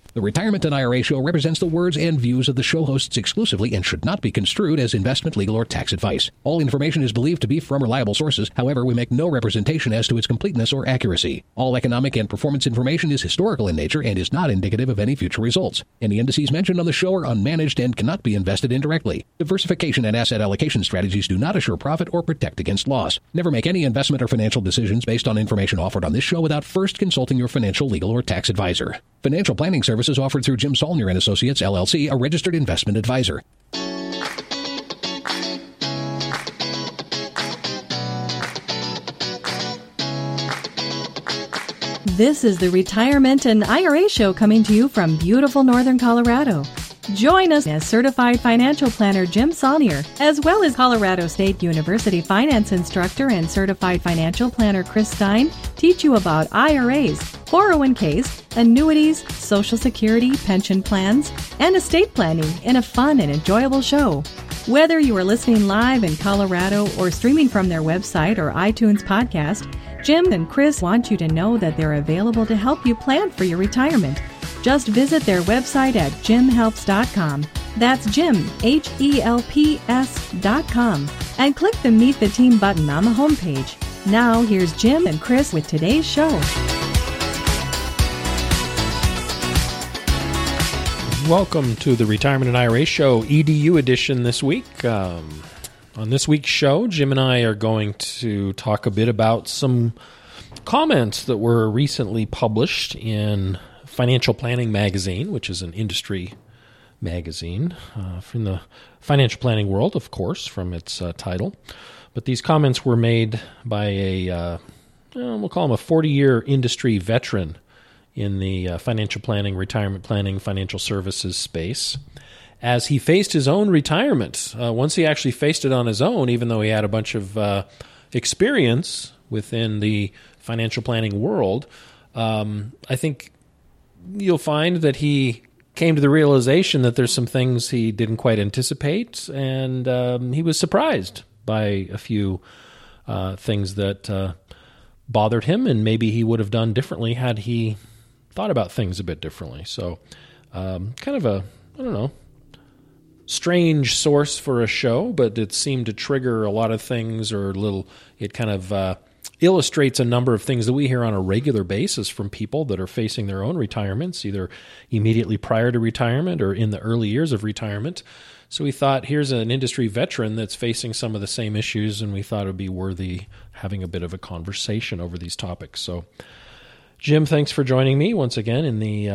The Retirement and IRA Show represents the words and views of the show hosts exclusively and should not be construed as investment, legal, or tax advice. All information is believed to be from reliable sources. However, we make no representation as to its completeness or accuracy. All economic and performance information is historical in nature and is not indicative of any future results. Any indices mentioned on the show are unmanaged and cannot be invested indirectly. Diversification and asset allocation strategies do not assure profit or protect against loss. Never make any investment or financial decisions based on information offered on this show without first consulting your financial, legal, or tax advisor. Financial planning services offered through Jim Saulnier & Associates, LLC, a registered investment advisor. This is the Retirement and IRA Show coming to you from beautiful Northern Colorado. Join us as Certified Financial Planner Jim Saulnier, as well as Colorado State University Finance Instructor and Certified Financial Planner Chris Stein, teach you about IRAs, 401ks, annuities, Social Security, pension plans, and estate planning in a fun and enjoyable show. Whether you are listening live in Colorado or streaming from their website or iTunes podcast, Jim and Chris want you to know that they're available to help you plan for your retirement. Just visit their website at jimhelps.com. That's Jim, HELPS.com. And click the Meet the Team button on the homepage. Now, here's Jim and Chris with today's show. Welcome to the Retirement and IRA Show, EDU edition this week. On this week's show, Jim and I are going to talk a bit about some comments that were recently published in Financial Planning Magazine, which is an industry magazine from the financial planning world, of course, from its title. But these comments were made by a, we'll call him a 40-year industry veteran in the financial planning, retirement planning, financial services space, as he faced his own retirement. Once he actually faced it on his own, even though he had a bunch of experience within the financial planning world, I think you'll find that he came to the realization that there's some things he didn't quite anticipate, and he was surprised by a few things that bothered him, and maybe he would have done differently had he thought about things a bit differently. So kind of a, strange source for a show, but it seemed to trigger a lot of things, or it kind of illustrates a number of things that we hear on a regular basis from people that are facing their own retirements, either immediately prior to retirement or in the early years of retirement. So we thought, here's an industry veteran that's facing some of the same issues, and we thought it would be worthy having a bit of a conversation over these topics. So, Jim, thanks for joining me once again in the,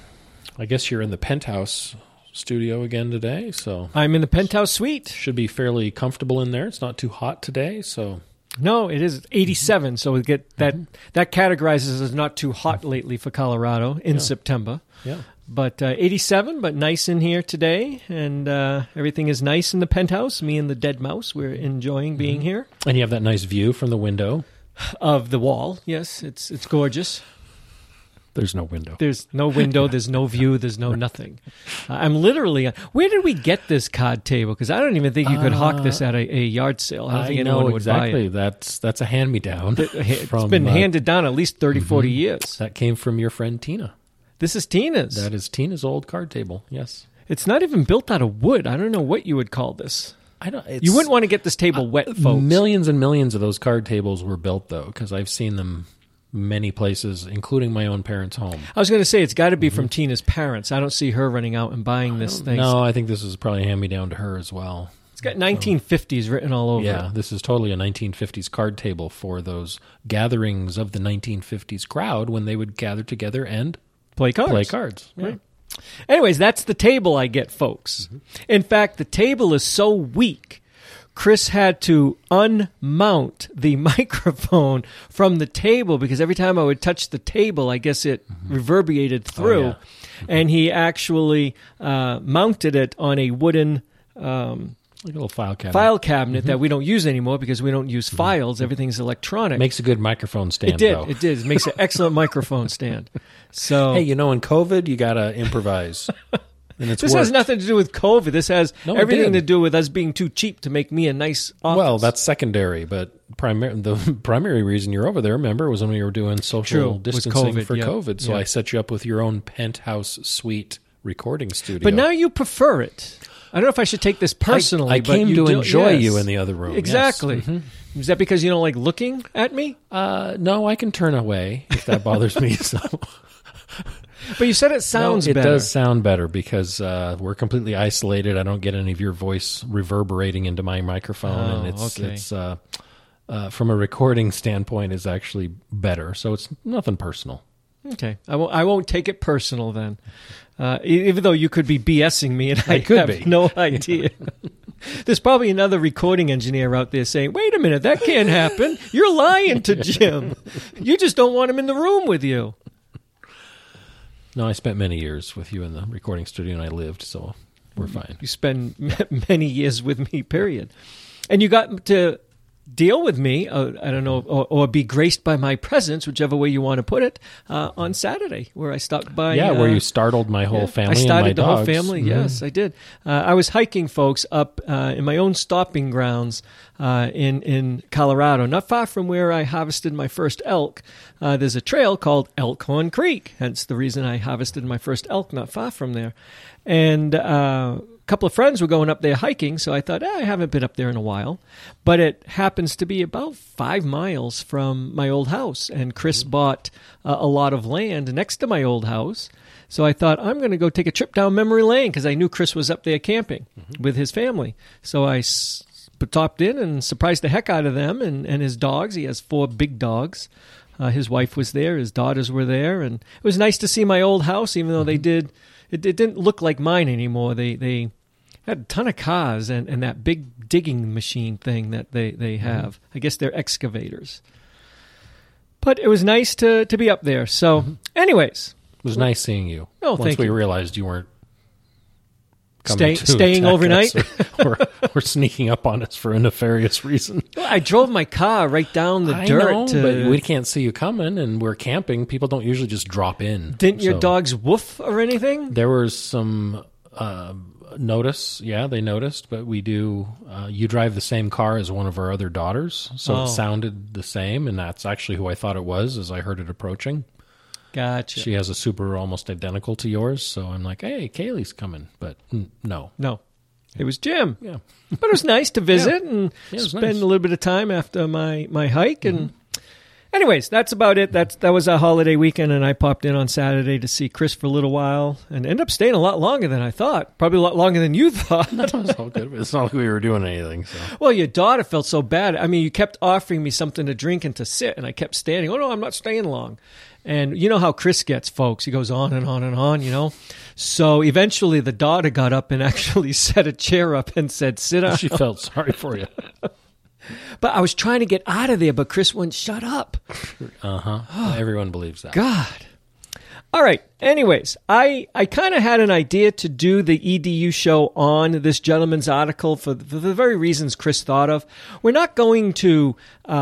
I guess you're in the penthouse studio again today. So I'm in the penthouse suite. Should be fairly comfortable in there. It's not too hot today, so... No, it is 87, so we get that. That categorizes as not too hot lately for Colorado in September. Yeah. But 87, but nice in here today, and everything is nice in the penthouse. Me and the dead mouse, we're enjoying being here. And you have that nice view from the window. Of the wall, yes. It's gorgeous. There's no window. There's no window, there's no view, there's no nothing. I'm literally... where did we get this card table? Because I don't even think you could hawk this at a yard sale. I don't think anyone would buy it. That's a hand-me-down. It's been handed down at least 30, 40 years. That came from your friend Tina. This is Tina's. That is Tina's old card table, yes. It's not even built out of wood. I don't know what you would call this. You wouldn't want to get this table wet, folks. Millions and millions of those card tables were built, though, because I've seen them many places, including my own parents' home. I was going to say, it's got to be from Tina's parents. I don't see her running out and buying this thing. No, I think this is probably a hand-me-down to her as well. It's got 1950s written all over it. Yeah, this is totally a 1950s card table for those gatherings of the 1950s crowd when they would gather together and play cards. Right. Anyways, that's the table I get, folks. In fact, the table is so weak, Chris had to unmount the microphone from the table because every time I would touch the table, I guess it reverberated through. Oh, yeah. And he actually mounted it on a wooden... like a little file cabinet that we don't use anymore because we don't use files. Everything's electronic. Makes a good microphone stand, though. It did. It makes an excellent microphone stand. So, hey, in COVID, you got to improvise. and it's This worked. has nothing to do with COVID. This has No, it everything did. to do with us being too cheap to make me a nice office. Well, that's secondary, but the primary reason you're over there, remember, was when we were doing social True, with distancing COVID, for yeah. COVID. So Yeah. I set you up with your own penthouse suite recording studio. But now you prefer it. I don't know if I should take this personally. I but came you to do- enjoy yes. you in the other room. Exactly. Yes. Mhm. Is that because you don't like looking at me? No, I can turn away if that bothers me. So. But you said it sounds it better. does sound better because we're completely isolated. I don't get any of your voice reverberating into my microphone, and okay. it's from a recording standpoint is actually better. So it's nothing personal. Okay, I won't take it personal then. Even though you could be BSing me, and I could have be. no idea. There's probably another recording engineer out there saying, "Wait a minute, that can't happen. You're lying to Jim. You just don't want him in the room with you." No, I spent many years with you in the recording studio, and I lived, so we're fine. You spend many years with me, period. And you got to deal with me, I don't know, or be graced by my presence, whichever way you want to put it, on Saturday, where I stopped by. Yeah, where you startled my whole family I started and my the whole dogs. family, Mhm. yes, I did. I was hiking, folks, up in my own stopping grounds in Colorado, not far from where I harvested my first elk. There's a trail called Elkhorn Creek, hence the reason I harvested my first elk not far from there. And a couple of friends were going up there hiking, so I thought, I haven't been up there in a while. But it happens to be about 5 miles from my old house, and Chris bought a lot of land next to my old house. So I thought, I'm going to go take a trip down memory lane because I knew Chris was up there camping with his family. So I stopped in and surprised the heck out of them and his dogs. He has 4 big dogs. His wife was there. His daughters were there. And it was nice to see my old house, even though it didn't look like mine anymore. They had a ton of cars and that big digging machine thing that they have. I guess they're excavators. But it was nice to be up there. So anyways. It was nice seeing you. Oh, Once thank we you. realized you weren't coming to Staying attack overnight? us or sneaking up on us for a nefarious reason. I drove my car right down the dirt. But we can't see you coming, and we're camping. People don't usually just drop in. Didn't your So dogs woof or anything? There was some notice. Yeah, they noticed, but we do. You drive the same car as one of our other daughters, so it sounded the same, and that's actually who I thought it was as I heard it approaching. Gotcha. She has a Subaru almost identical to yours, so I'm like, hey, Kaylee's coming, but no. No, it was Jim. Yeah. But it was nice to visit and Yeah, it was spend nice. a little bit of time after my hike. And anyways, that's about it. That was our holiday weekend, and I popped in on Saturday to see Chris for a little while and ended up staying a lot longer than I thought. Probably a lot longer than you thought. It's all good. It's not like we were doing anything. So. Well, your daughter felt so bad. I mean, you kept offering me something to drink and to sit, and I kept standing. Oh, no, I'm not staying long. And you know how Chris gets, folks. He goes on and on and on, you know. So eventually the daughter got up and actually set a chair up and said, sit down. She felt sorry for you. But I was trying to get out of there, but Chris wouldn't shut up. Everyone believes that. God. All right. Anyways, I kind of had an idea to do the EDU show on this gentleman's article for the very reasons Chris thought of. We're not going to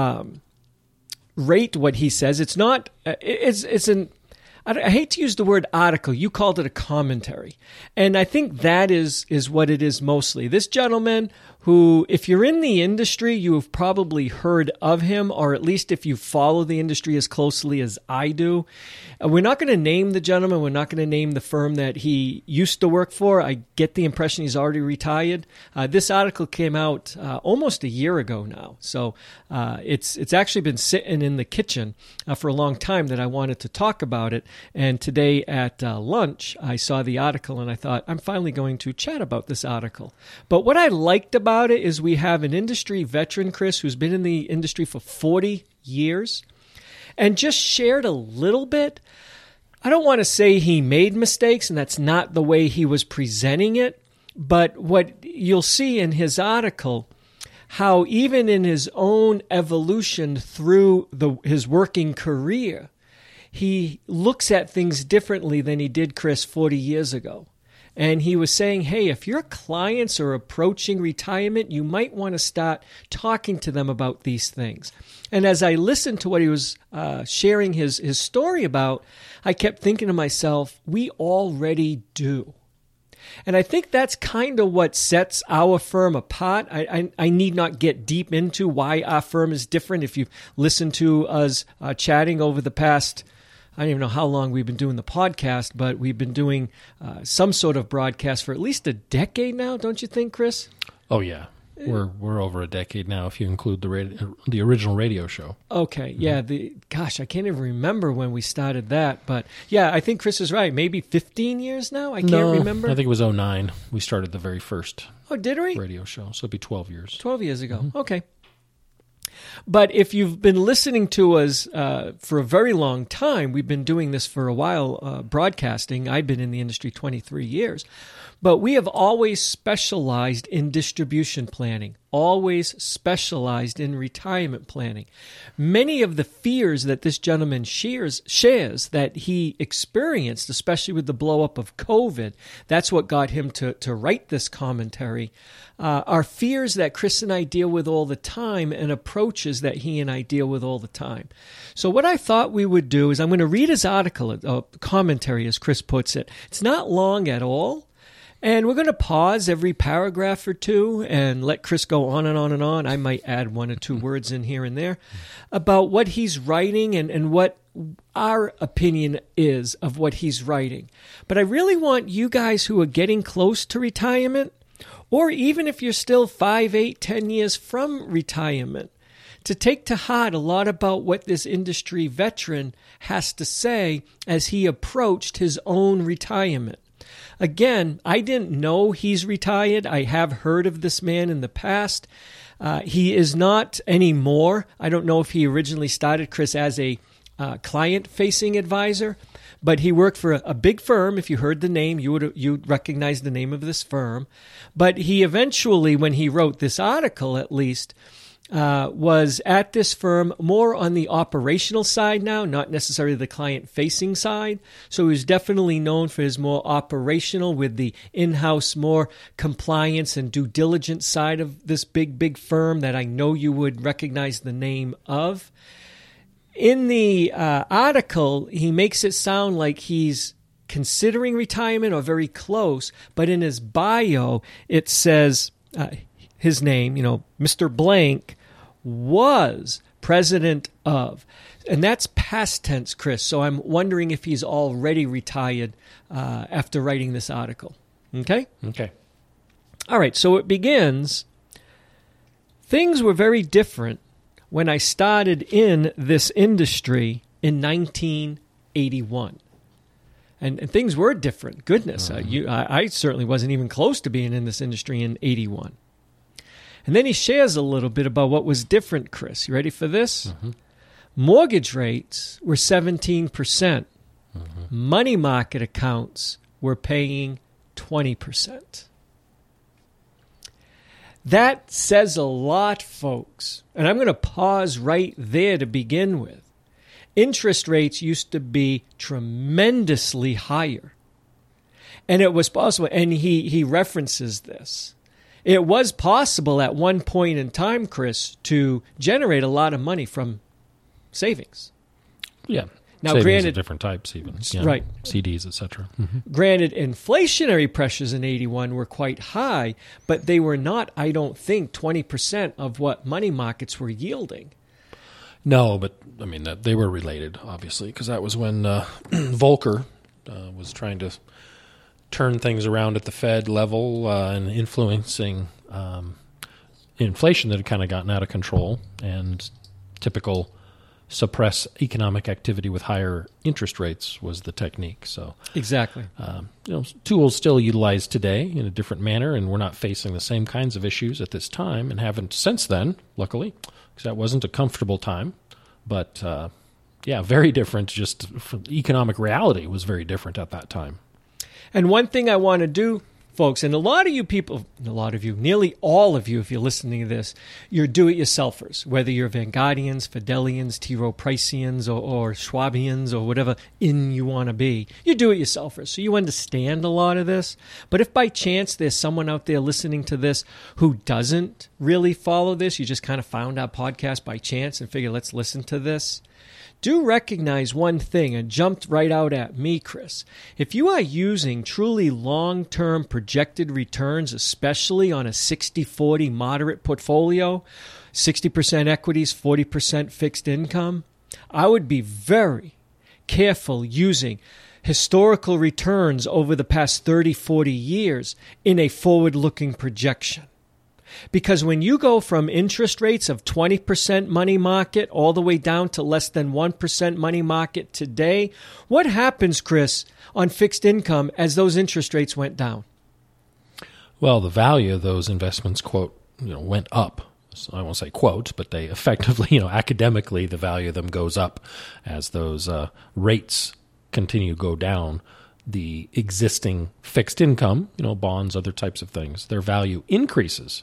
rate what he says. It's not. It's an. I hate to use the word article. You called it a commentary, and I think that is what it is mostly. This gentleman, who, if you're in the industry, you have probably heard of him, or at least if you follow the industry as closely as I do. We're not going to name the gentleman. We're not going to name the firm that he used to work for. I get the impression he's already retired. This article came out almost a year ago now, so it's actually been sitting in the kitchen for a long time that I wanted to talk about it. And today at lunch, I saw the article and I thought, I'm finally going to chat about this article. But what I liked about it is we have an industry veteran, Chris, who's been in the industry for 40 years and just shared a little bit. I don't want to say he made mistakes, and that's not the way he was presenting it. But what you'll see in his article, how even in his own evolution through his working career, he looks at things differently than he did, Chris, 40 years ago. And he was saying, hey, if your clients are approaching retirement, you might want to start talking to them about these things. And as I listened to what he was sharing his story about, I kept thinking to myself, we already do. And I think that's kind of what sets our firm apart. I need not get deep into why our firm is different. If you've listened to us chatting over the past, I don't even know how long we've been doing the podcast, but we've been doing some sort of broadcast for at least a decade now, don't you think, Chris? Oh, yeah. We're over a decade now if you include the original radio show. Okay, yeah. I can't even remember when we started that, but yeah, I think Chris is right. Maybe 15 years now. I can't remember. I think it was 2009. We started the very first. Oh, did we? Radio show, so it'd be 12 years. 12 years ago. Mm-hmm. Okay. But if you've been listening to us for a very long time, we've been doing this for a while, broadcasting. I've been in the industry 23 years. But we have always specialized in distribution planning, always specialized in retirement planning. Many of the fears that this gentleman shares that he experienced, especially with the blow-up of COVID, that's what got him to write this commentary, are fears that Chris and I deal with all the time and approaches that he and I deal with all the time. So what I thought we would do is I'm going to read his article, commentary as Chris puts it. It's not long at all. And we're going to pause every paragraph or two and let Chris go on and on and on. I might add one or two words in here and there about what he's writing and what our opinion is of what he's writing. But I really want you guys who are getting close to retirement, or even if you're still 5, 8, 10 years from retirement, to take to heart a lot about what this industry veteran has to say as he approached his own retirement. Again, I didn't know he's retired. I have heard of this man in the past. He is not anymore. I don't know if he originally started, Chris, as a client-facing advisor, but he worked for a big firm. If you heard the name, you'd recognize the name of this firm. But he eventually, when he wrote this article at least, was at this firm more on the operational side now, not necessarily the client-facing side. So he was definitely known for his more operational with the in-house, more compliance and due diligence side of this big firm that I know you would recognize the name of. In the article, he makes it sound like he's considering retirement or very close, but in his bio, it says his name, Mr. Blank, was president of. And that's past tense, Chris. So I'm wondering if he's already retired after writing this article. Okay? Okay. All right. So it begins. Things were very different when I started in this industry in 1981. And things were different. Goodness. I certainly wasn't even close to being in this industry in 81. And then he shares a little bit about what was different, Chris. You ready for this? Mm-hmm. Mortgage rates were 17%. Mm-hmm. Money market accounts were paying 20%. That says a lot, folks. And I'm going to pause right there to begin with. Interest rates used to be tremendously higher. And it was possible, and he references this. It was possible at one point in time, Chris, to generate a lot of money from savings. Yeah. Now, savings granted, of different types even. Right. CDs, etc. Mm-hmm. Granted, inflationary pressures in 81 were quite high, but they were not, I don't think, 20% of what money markets were yielding. No, but, I mean, they were related, obviously, because that was when Volcker was trying to turn things around at the Fed level and influencing inflation that had kind of gotten out of control, and typical suppress economic activity with higher interest rates was the technique. So exactly, tools still utilized today in a different manner, and we're not facing the same kinds of issues at this time, and haven't since then, luckily, because that wasn't a comfortable time. But very different. Just economic reality was very different at that time. And one thing I want to do, folks, and a lot of you people, nearly all of you, if you're listening to this, you're do-it-yourselfers, whether you're Vanguardians, Fidelians, T. Rowe Priceans, or Schwabians, or whatever in you want to be. You're do-it-yourselfers, so you understand a lot of this. But if by chance there's someone out there listening to this who doesn't really follow this, you just kind of found our podcast by chance and figure, let's listen to this, do recognize one thing, and jumped right out at me, Chris. If you are using truly long-term projected returns, especially on a 60-40 moderate portfolio, 60% equities, 40% fixed income, I would be very careful using historical returns over the past 30, 40 years in a forward-looking projection. Because when you go from interest rates of 20% money market all the way down to less than 1% money market today, what happens, Chris, on fixed income as those interest rates went down? Well, the value of those investments, quote, went up. So I won't say quote, but they effectively, academically, the value of them goes up as those rates continue to go down. The existing fixed income, bonds, other types of things, their value increases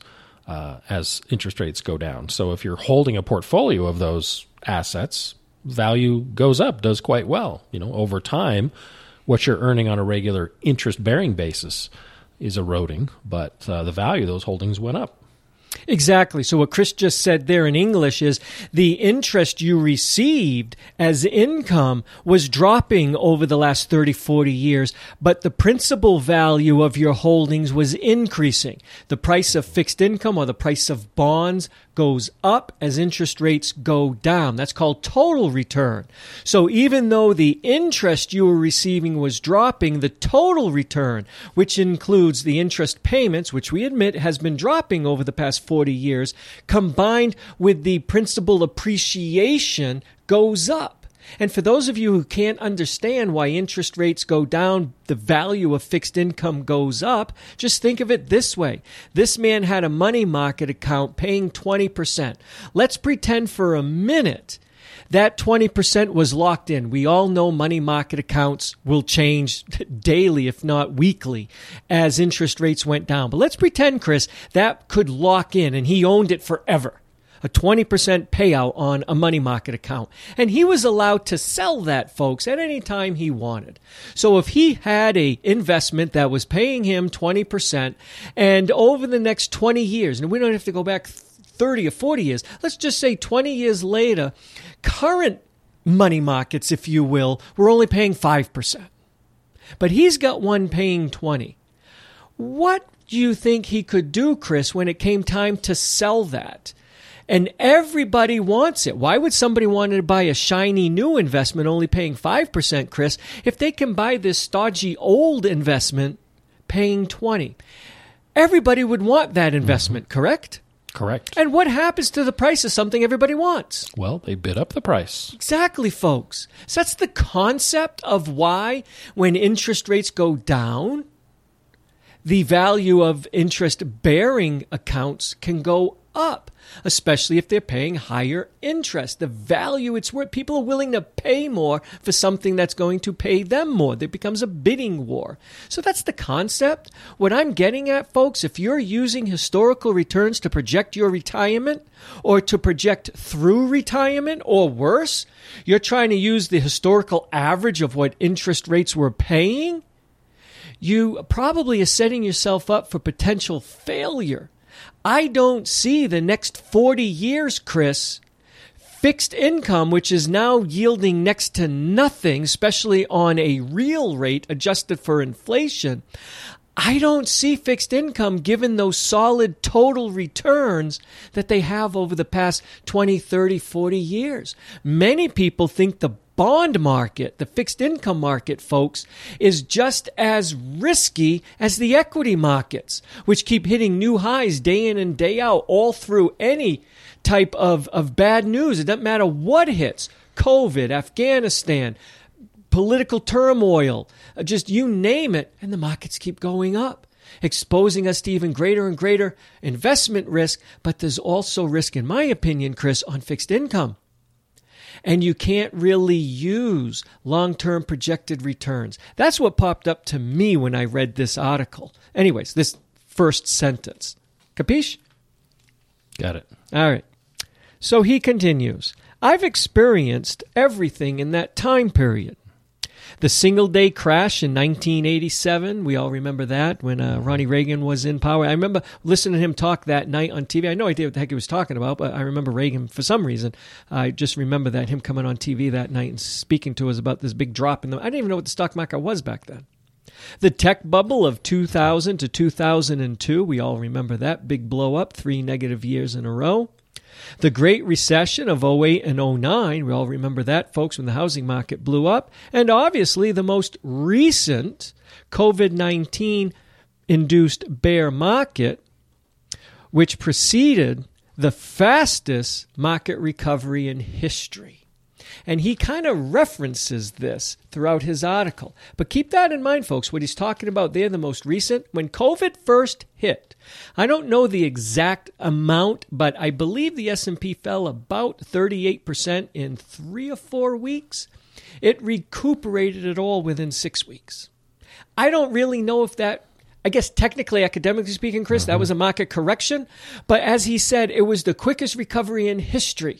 as interest rates go down. So if you're holding a portfolio of those assets, value goes up, does quite well. Over time, what you're earning on a regular interest-bearing basis is eroding, but the value of those holdings went up. Exactly. So what Chris just said there in English is the interest you received as income was dropping over the last 30, 40 years, but the principal value of your holdings was increasing. The price of fixed income or the price of bonds goes up as interest rates go down. That's called total return. So even though the interest you were receiving was dropping, the total return, which includes the interest payments, which we admit has been dropping over the past 40 years, combined with the principal appreciation, goes up. And for those of you who can't understand why interest rates go down, the value of fixed income goes up, just think of it this way. This man had a money market account paying 20%. Let's pretend for a minute that 20% was locked in. We all know money market accounts will change daily, if not weekly, as interest rates went down. But let's pretend, Chris, that could lock in and he owned it forever. A 20% payout on a money market account. And he was allowed to sell that, folks, at any time he wanted. So if he had an investment that was paying him 20%, and over the next 20 years, and we don't have to go back 30 or 40 years, let's just say 20 years later, current money markets, if you will, were only paying 5%. But he's got one paying 20%. What do you think he could do, Chris, when it came time to sell that? And everybody wants it. Why would somebody want to buy a shiny new investment only paying 5%, Chris, if they can buy this stodgy old investment paying 20%? Everybody would want that investment, correct? Correct. And what happens to the price of something everybody wants? Well, they bid up the price. Exactly, folks. So that's the concept of why when interest rates go down, the value of interest-bearing accounts can go up, especially if they're paying higher interest. The value it's worth, people are willing to pay more for something that's going to pay them more. There becomes a bidding war. So that's the concept. What I'm getting at, folks, if you're using historical returns to project your retirement or to project through retirement, or worse, you're trying to use the historical average of what interest rates were paying, you probably are setting yourself up for potential failure. I don't see the next 40 years, Chris, fixed income, which is now yielding next to nothing, especially on a real rate adjusted for inflation. I don't see fixed income given those solid total returns that they have over the past 20, 30, 40 years. Many people think the bond market, the fixed income market, folks, is just as risky as the equity markets, which keep hitting new highs day in and day out, all through any type of bad news. It doesn't matter what hits. COVID, Afghanistan, political turmoil, just you name it, and the markets keep going up, exposing us to even greater and greater investment risk. But there's also risk, in my opinion, Chris, on fixed income. And you can't really use long-term projected returns. That's what popped up to me when I read this article. Anyways, this first sentence. Capiche? Got it. All right. So he continues, I've experienced everything in that time period. The single-day crash in 1987, we all remember that, when Ronnie Reagan was in power. I remember listening to him talk that night on TV. I had no idea what the heck he was talking about, but I remember Reagan, for some reason, I just remember that, him coming on TV that night and speaking to us about this big drop in I didn't even know what the stock market was back then. The tech bubble of 2000 to 2002, we all remember that, big blow up, 3 negative years in a row. The Great Recession of 08 and 09, we all remember that, folks, when the housing market blew up. And obviously the most recent COVID-19-induced bear market, which preceded the fastest market recovery in history. And he kind of references this throughout his article. But keep that in mind, folks, what he's talking about there, the most recent. When COVID first hit, I don't know the exact amount, but I believe the S&P fell about 38% in 3 or 4 weeks. It recuperated it all within 6 weeks. I don't really know if that, I guess technically, academically speaking, Chris, that was a market correction. But as he said, it was the quickest recovery in history.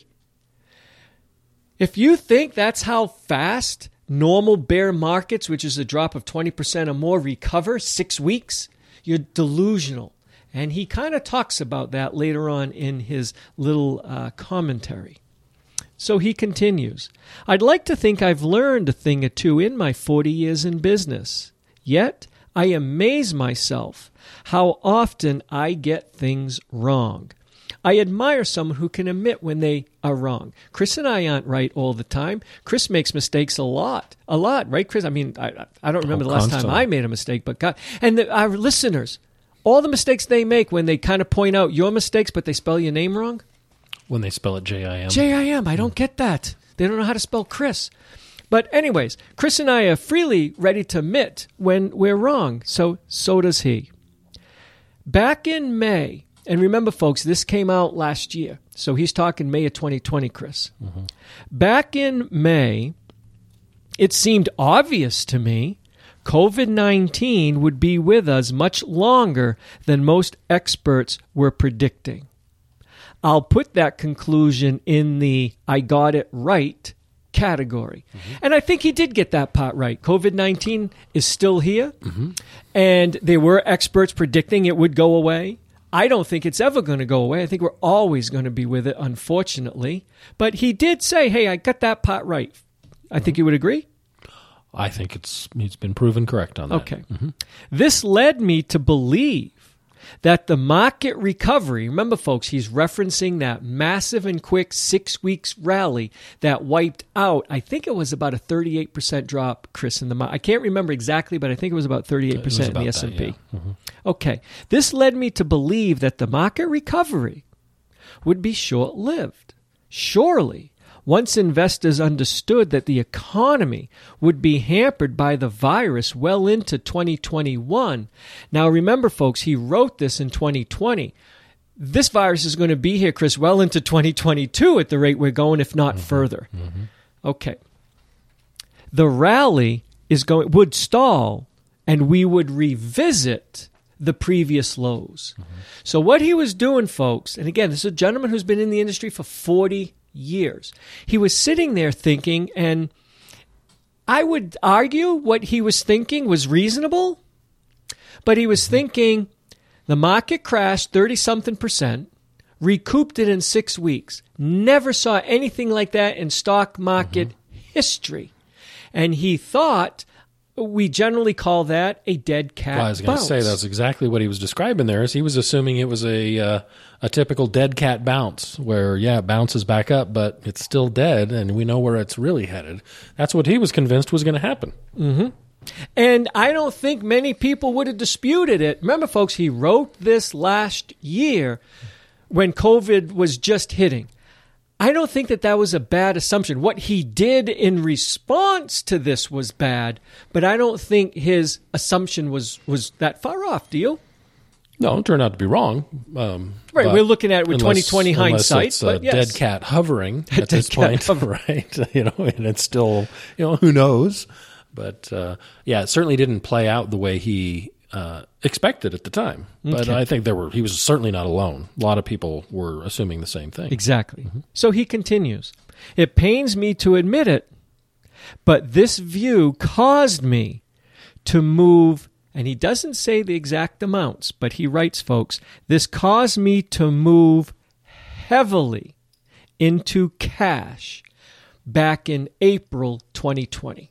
If you think that's how fast normal bear markets, which is a drop of 20% or more, recover 6 weeks, you're delusional. And he kind of talks about that later on in his little commentary. So he continues, I'd like to think I've learned a thing or two in my 40 years in business. Yet I amaze myself how often I get things wrong. I admire someone who can admit when they are wrong. Chris and I aren't right all the time. Chris makes mistakes a lot, right, Chris? I mean, I don't remember the last time I made a mistake, but God. And our listeners, all the mistakes they make when they kind of point out your mistakes, but they spell your name wrong. When they spell it J-I-M. J-I-M, I don't get that. They don't know how to spell Chris. But anyways, Chris and I are freely ready to admit when we're wrong. So does he. Back in May, and remember, folks, this came out last year. So he's talking May of 2020, Chris. Mm-hmm. Back in May, it seemed obvious to me COVID-19 would be with us much longer than most experts were predicting. I'll put that conclusion in the I got it right category. Mm-hmm. And I think he did get that part right. COVID-19 is still here, and there were experts predicting it would go away. I don't think it's ever going to go away. I think we're always going to be with it, unfortunately. But he did say, hey, I got that part right. I think you would agree? I think he's been proven correct on that. Okay. Mm-hmm. This led me to believe that the market recovery, remember, folks, he's referencing that massive and quick 6 weeks rally that wiped out, I think it was about a 38% drop, Chris, in the market. I can't remember exactly, but I think it was about 38% in the S&P. Yeah. Mm-hmm. Okay. This led me to believe that the market recovery would be short-lived. Surely, once investors understood that the economy would be hampered by the virus well into 2021. Now, remember, folks, he wrote this in 2020. This virus is going to be here, Chris, well into 2022 at the rate we're going, if not further. Mm-hmm. Okay. The rally would stall, and we would revisit the previous lows. Mm-hmm. So what he was doing, folks, and again, this is a gentleman who's been in the industry for 40 years. He was sitting there thinking, and I would argue what he was thinking was reasonable, but he was thinking the market crashed 30-something%, recouped it in 6 weeks. Never saw anything like that in stock market history. And he thought, we generally call that a dead cat bounce. Well, I was going to say that's exactly what he was describing there. Is he was assuming it was a typical dead cat bounce where, yeah, it bounces back up, but it's still dead, and we know where it's really headed. That's what he was convinced was going to happen. Mm-hmm. And I don't think many people would have disputed it. Remember, folks, he wrote this last year when COVID was just hitting. I don't think that was a bad assumption. What he did in response to this was bad, but I don't think his assumption was that far off, do you? No, it turned out to be wrong. Right, we're looking at it with 2020 hindsight. It's but yes. Dead cat hovering at this point, right? And it's still, who knows? But yeah, it certainly didn't play out the way he expected at the time. But I think he was certainly not alone. A lot of people were assuming the same thing. Exactly. Mm-hmm. So he continues, it pains me to admit it, But this view caused me to move, and he doesn't say the exact amounts, but he writes, folks, this caused me to move heavily into cash back in April 2020.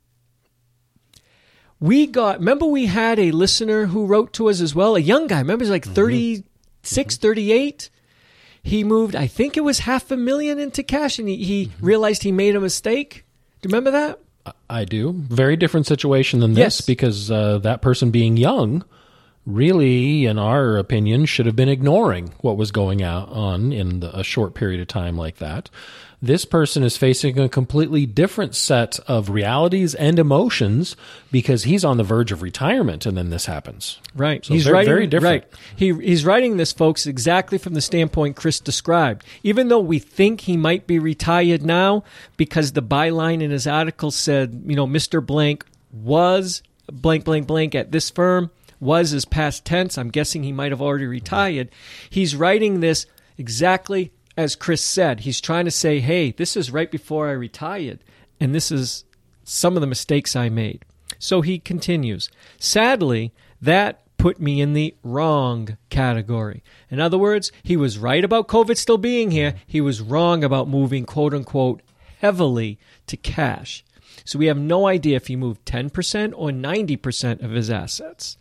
Remember we had a listener who wrote to us as well, a young guy, remember he's like 36, 38? He moved, I think it was $500,000 into cash, and he realized he made a mistake. Do you remember that? I do. Very different situation than this, because that person being young really, in our opinion, should have been ignoring what was going on in a short period of time like that. This person is facing a completely different set of realities and emotions because he's on the verge of retirement, and then this happens. Right. So he's writing, very different. Right. He's writing this, folks, exactly from the standpoint Chris described. Even though we think he might be retired now, because the byline in his article said, Mr. Blank was blank, blank, blank at this firm, was his past tense. I'm guessing he might have already retired. He's writing this exactly as Chris said. He's trying to say, hey, this is right before I retired, and this is some of the mistakes I made. So he continues, sadly, that put me in the wrong category. In other words, he was right about COVID still being here. He was wrong about moving, quote unquote, heavily to cash. So we have no idea if he moved 10% or 90% of his assets.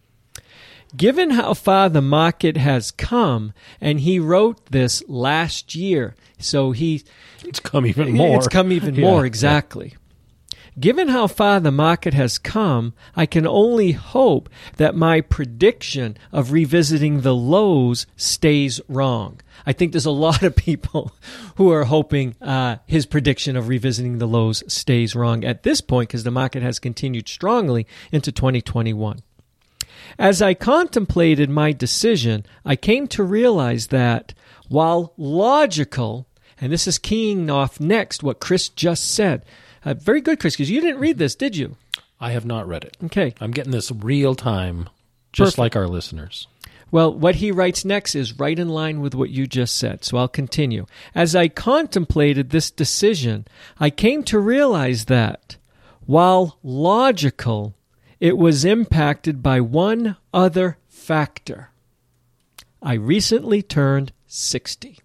Given how far the market has come, and he wrote this last year, so it's come even more. It's come even more, exactly. Given how far the market has come, I can only hope that my prediction of revisiting the lows stays wrong. I think there's a lot of people who are hoping his prediction of revisiting the lows stays wrong at this point, because the market has continued strongly into 2021. As I contemplated my decision, I came to realize that while logical, and this is keying off next what Chris just said. Very good, Chris, because you didn't read this, did you? I have not read it. Okay. I'm getting this real time, just like our listeners. Well, what he writes next is right in line with what you just said, so I'll continue. As I contemplated this decision, I came to realize that while logical, it was impacted by one other factor. I recently turned 60.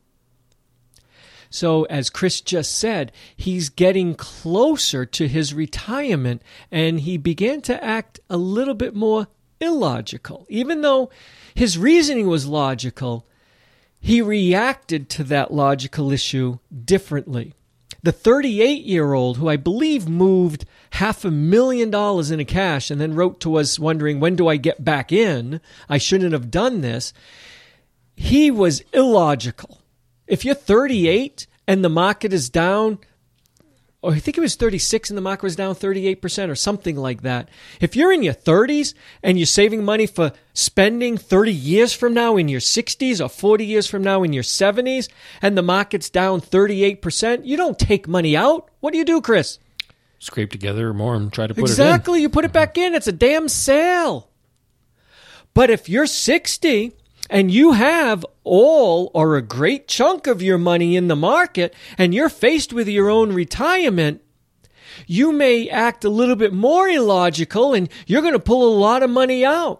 So, as Chris just said, he's getting closer to his retirement, and he began to act a little bit more illogical. Even though his reasoning was logical, he reacted to that logical issue differently. The 38-year-old, who I believe moved $500,000 into cash and then wrote to us wondering, when do I get back in? I shouldn't have done this. He was illogical. If you're 38 and the market is down, or I think it was 36 and the market was down 38% or something like that. If you're in your 30s and you're saving money for spending 30 years from now in your 60s or 40 years from now in your 70s and the market's down 38%, you don't take money out. What do you do, Chris? Scrape together more and try to put it in. Exactly. You put it back in. It's a damn sale. But if you're 60 and you have all or a great chunk of your money in the market and you're faced with your own retirement, you may act a little bit more illogical and you're going to pull a lot of money out.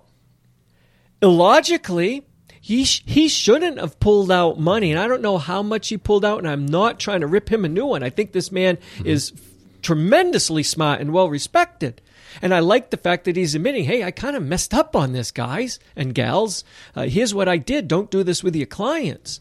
Illogically, he shouldn't have pulled out money, and I don't know how much he pulled out, and I'm not trying to rip him a new one. I think this man is tremendously smart and well-respected. And I like the fact that he's admitting, hey, I kind of messed up on this, guys and gals. Here's what I did. Don't do this with your clients.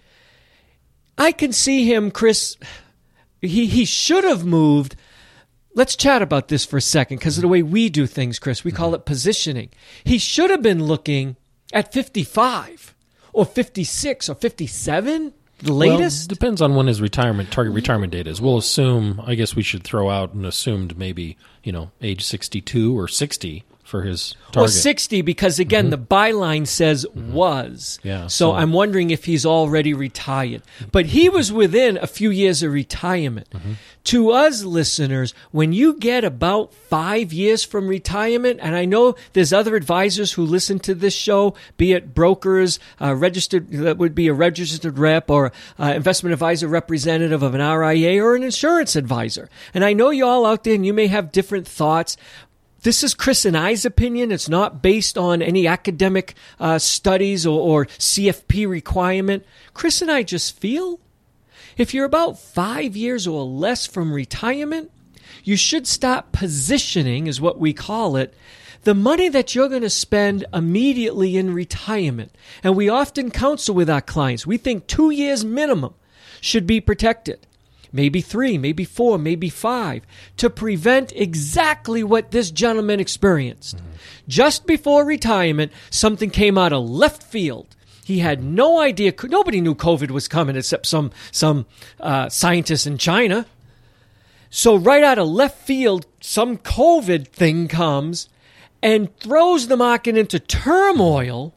I can see him, Chris, he should have moved. Let's chat about this for a second because of the way we do things, Chris. We call it positioning. He should have been looking at 55 or 56 or 57. The latest? Well, depends on when his target retirement date is. We'll assume, I guess we should throw out an assumed maybe, age 62 or 60 for his target. Well, 60 because, again, the byline says was. Yeah, so I'm wondering if he's already retired. But he was within a few years of retirement. To us listeners, when you get about 5 years from retirement, and I know there's other advisors who listen to this show, be it brokers, registered, that would be a registered rep or investment advisor representative of an RIA or an insurance advisor. And I know you all out there and you may have different thoughts. This is Chris and I's opinion. It's not based on any academic studies or CFP requirement. Chris and I just feel if you're about 5 years or less from retirement, you should start positioning, is what we call it, the money that you're going to spend immediately in retirement. And we often counsel with our clients. We think 2 years minimum should be protected. Maybe 3, maybe 4, maybe 5, to prevent exactly what this gentleman experienced. Just before retirement, something came out of left field. He had no idea. Nobody knew COVID was coming except some scientists in China. So right out of left field, some COVID thing comes and throws the market into turmoil,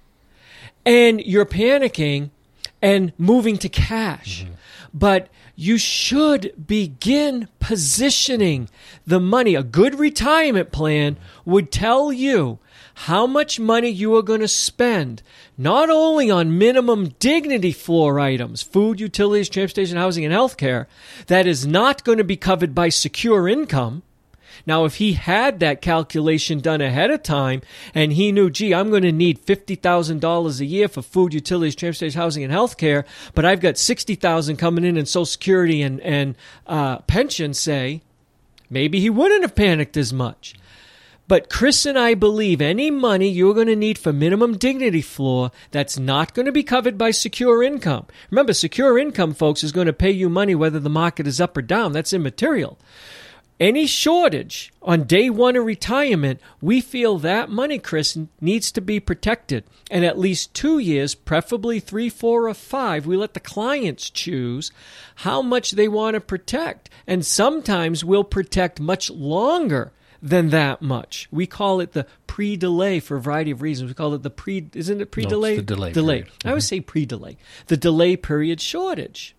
and you're panicking and moving to cash. But you should begin positioning the money. A good retirement plan would tell you how much money you are going to spend, not only on minimum dignity floor items, food, utilities, transportation, housing, and healthcare, that is not going to be covered by secure income. Now, if he had that calculation done ahead of time and he knew, gee, I'm going to need $50,000 a year for food, utilities, transportation, housing, and healthcare, but I've got $60,000 coming in Social Security and pension, say, maybe he wouldn't have panicked as much. But Chris and I believe any money you're going to need for minimum dignity floor, that's not going to be covered by secure income. Remember, secure income, folks, is going to pay you money whether the market is up or down. That's immaterial. Any shortage on day one of retirement, we feel that money, Chris, needs to be protected. And at least 2 years, preferably 3, 4, or 5, we let the clients choose how much they want to protect. And sometimes we'll protect much longer than that much. We call it the pre-delay for a variety of reasons. We call it isn't it pre-delay? No, it's the delay. Delay. I always say pre-delay. The delay period shortage.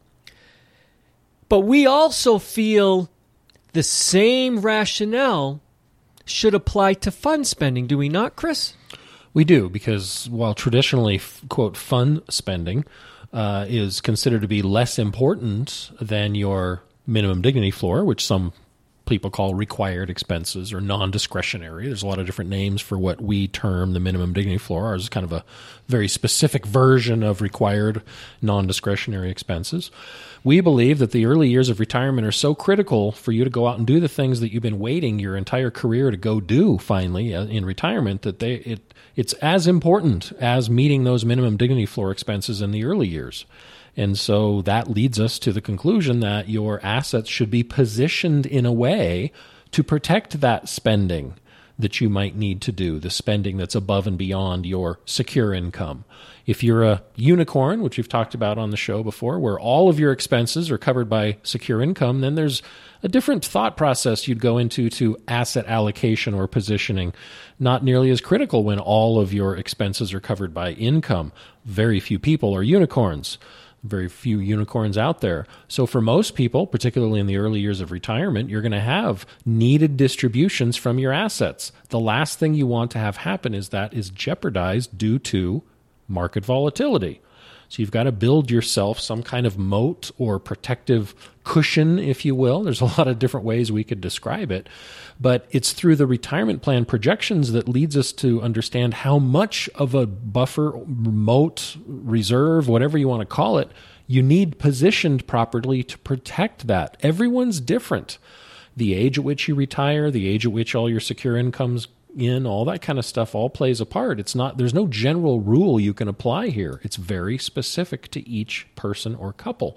But we also feel the same rationale should apply to fund spending, do we not, Chris? We do, because while traditionally, quote, fund spending is considered to be less important than your minimum dignity floor, which some people call required expenses or non-discretionary. There's a lot of different names for what we term the minimum dignity floor. Ours is kind of a very specific version of required non-discretionary expenses. We believe that the early years of retirement are so critical for you to go out and do the things that you've been waiting your entire career to go do finally in retirement, that it's as important as meeting those minimum dignity floor expenses in the early years. And so that leads us to the conclusion that your assets should be positioned in a way to protect that spending that you might need to do, the spending that's above and beyond your secure income. If you're a unicorn, which we've talked about on the show before, where all of your expenses are covered by secure income, then there's a different thought process you'd go into to asset allocation or positioning. Not nearly as critical when all of your expenses are covered by income. Very few people are unicorns. Very few unicorns out there. So for most people, particularly in the early years of retirement, you're going to have needed distributions from your assets. The last thing you want to have happen is that is jeopardized due to market volatility. So you've got to build yourself some kind of moat or protective cushion, if you will. There's a lot of different ways we could describe it. But it's through the retirement plan projections that leads us to understand how much of a buffer, moat, reserve, whatever you want to call it, you need positioned properly to protect that. Everyone's different. The age at which you retire, the age at which all your secure income's in, all that kind of stuff all plays a part. There's no general rule you can apply here. It's very specific to each person or couple.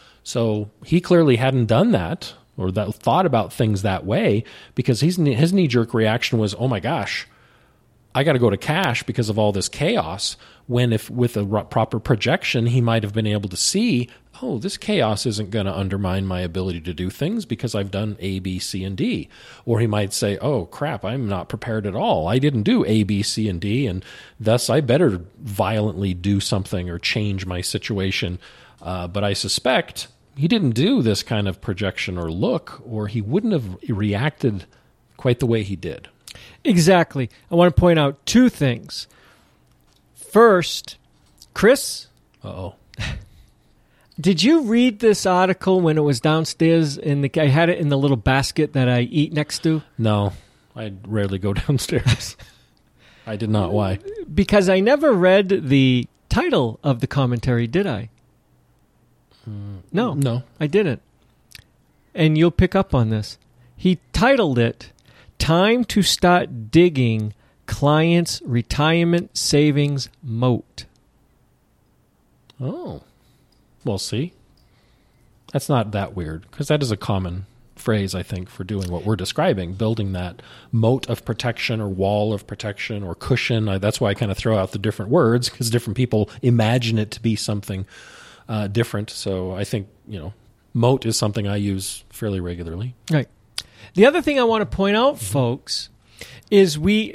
So he clearly hadn't done that or that thought about things that way, because his knee-jerk reaction was, oh my gosh, I got to go to cash because of all this chaos, when if with a proper projection, he might have been able to see, oh, this chaos isn't going to undermine my ability to do things because I've done A, B, C, and D. Or he might say, oh, crap, I'm not prepared at all. I didn't do A, B, C, and D, and thus I better violently do something or change my situation. But I suspect he didn't do this kind of projection or look, or he wouldn't have reacted quite the way he did. Exactly. I want to point out two things. First, Chris? Uh-oh. Did you read this article when it was downstairs? I had it in the little basket that I eat next to. No, I rarely go downstairs. I did not. Why? Because I never read the title of the commentary, did I? No, I didn't. And you'll pick up on this. He titled it, "Time to Start Digging Clients' Retirement Savings Moat." Oh. Well, see, that's not that weird, because that is a common phrase, I think, for doing what we're describing, building that moat of protection or wall of protection or cushion. That's why I kind of throw out the different words, because different people imagine it to be something different. So I think, moat is something I use fairly regularly. Right. The other thing I want to point out, folks, is we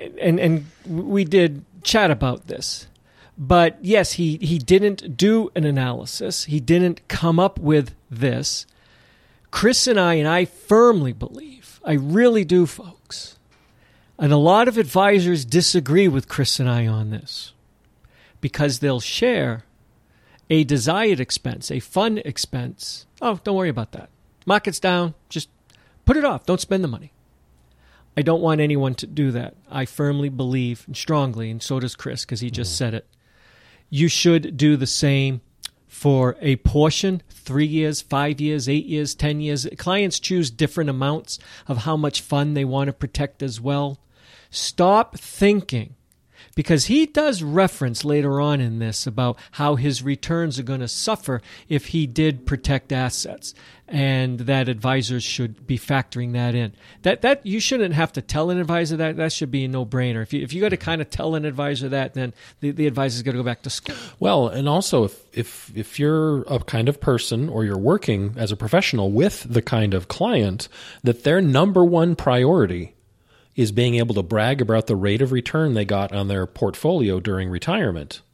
did chat about this. But yes, he didn't do an analysis. He didn't come up with this. Chris and I firmly believe, I really do, folks, and a lot of advisors disagree with Chris and I on this because they'll share a desired expense, a fun expense. Oh, don't worry about that. Market's down. Just put it off. Don't spend the money. I don't want anyone to do that. I firmly believe, and strongly, and so does Chris because he just said it, you should do the same for a portion, 3 years, 5 years, 8 years, 10 years. Clients choose different amounts of how much fund they want to protect as well. Stop thinking, because he does reference later on in this about how his returns are going to suffer if he did protect assets, and that advisors should be factoring that in. That you shouldn't have to tell an advisor that. That should be a no-brainer. If you got to kind of tell an advisor that, then the advisor's got to go back to school. Well, and also if you're a kind of person, or you're working as a professional with the kind of client that their number one priority is being able to brag about the rate of return they got on their portfolio during retirement.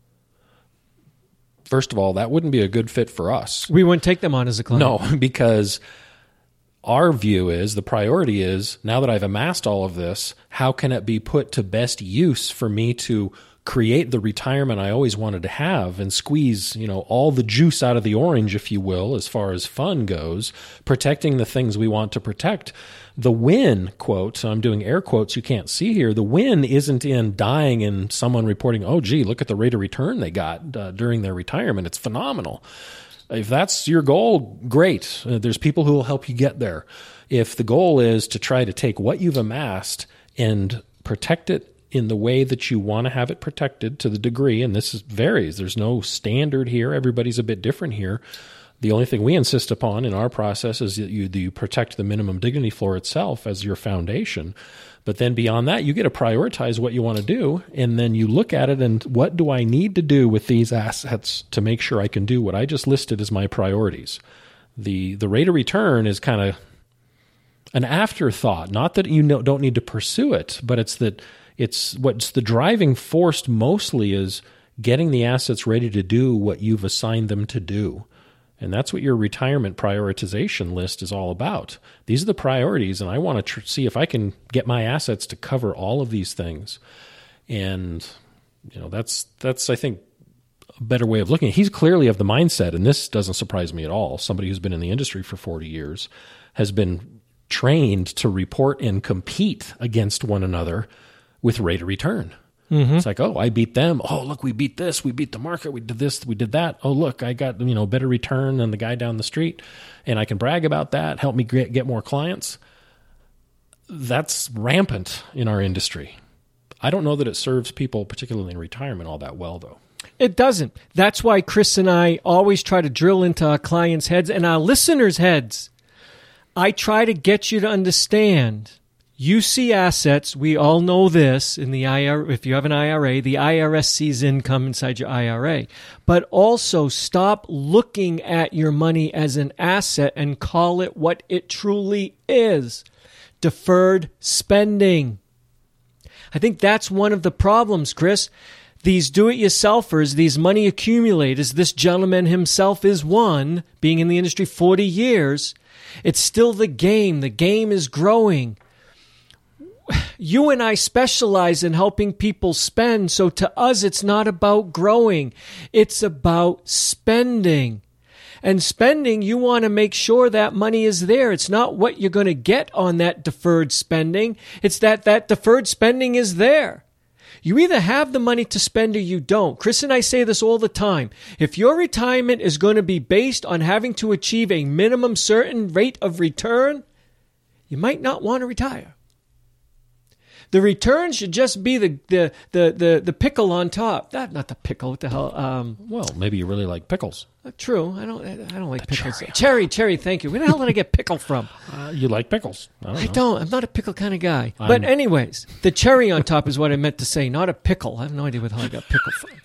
First of all, that wouldn't be a good fit for us. We wouldn't take them on as a client. No, because our view is, the priority is, now that I've amassed all of this, how can it be put to best use for me to create the retirement I always wanted to have and squeeze, all the juice out of the orange, if you will, as far as fun goes, protecting the things we want to protect. The win, quote, so I'm doing air quotes you can't see here, the win isn't in dying and someone reporting, oh, gee, look at the rate of return they got during their retirement. It's phenomenal. If that's your goal, great. There's people who will help you get there. If the goal is to try to take what you've amassed and protect it in the way that you want to have it protected to the degree, and this varies. There's no standard here. Everybody's a bit different here. The only thing we insist upon in our process is that you protect the minimum dignity floor itself as your foundation. But then beyond that, you get to prioritize what you want to do, and then you look at it and what do I need to do with these assets to make sure I can do what I just listed as my priorities. The rate of return is kind of an afterthought. Not that you don't need to pursue it, but it's that what's the driving force mostly is getting the assets ready to do what you've assigned them to do. And that's what your retirement prioritization list is all about. These are the priorities, and I want to see if I can get my assets to cover all of these things. And that's I think a better way of looking at it. He's clearly of the mindset, and this doesn't surprise me at all. Somebody who's been in the industry for 40 years has been trained to report and compete against one another with rate of return. Mm-hmm. It's like, oh, I beat them. Oh, look, we beat this. We beat the market. We did this. We did that. Oh, look, I got better return than the guy down the street, and I can brag about that. Help me get more clients. That's rampant in our industry. I don't know that it serves people, particularly in retirement, all that well, though. It doesn't. That's why Chris and I always try to drill into our clients' heads and our listeners' heads. I try to get you to understand You see assets. We all know this in the IRA. If you have an IRA, the IRS sees income inside your IRA. But also stop looking at your money as an asset and call it what it truly is: deferred spending. I think that's one of the problems, Chris. These do-it-yourselfers, these money accumulators, this gentleman himself is one, being in the industry 40 years. It's still the game. The game is growing. You and I specialize in helping people spend, so to us it's not about growing. It's about spending. And spending, you want to make sure that money is there. It's not what you're going to get on that deferred spending. It's that deferred spending is there. You either have the money to spend or you don't. Chris and I say this all the time. If your retirement is going to be based on having to achieve a minimum certain rate of return, you might not want to retire. The return should just be the pickle on top. Not the pickle. What the hell? Well, maybe you really like pickles. True. I don't like pickles. Cherry. Thank you. Where the hell did I get pickle from? You like pickles? I don't. I'm not a pickle kind of guy. But anyways, the cherry on top is what I meant to say, not a pickle. I have no idea where the hell I got pickle from.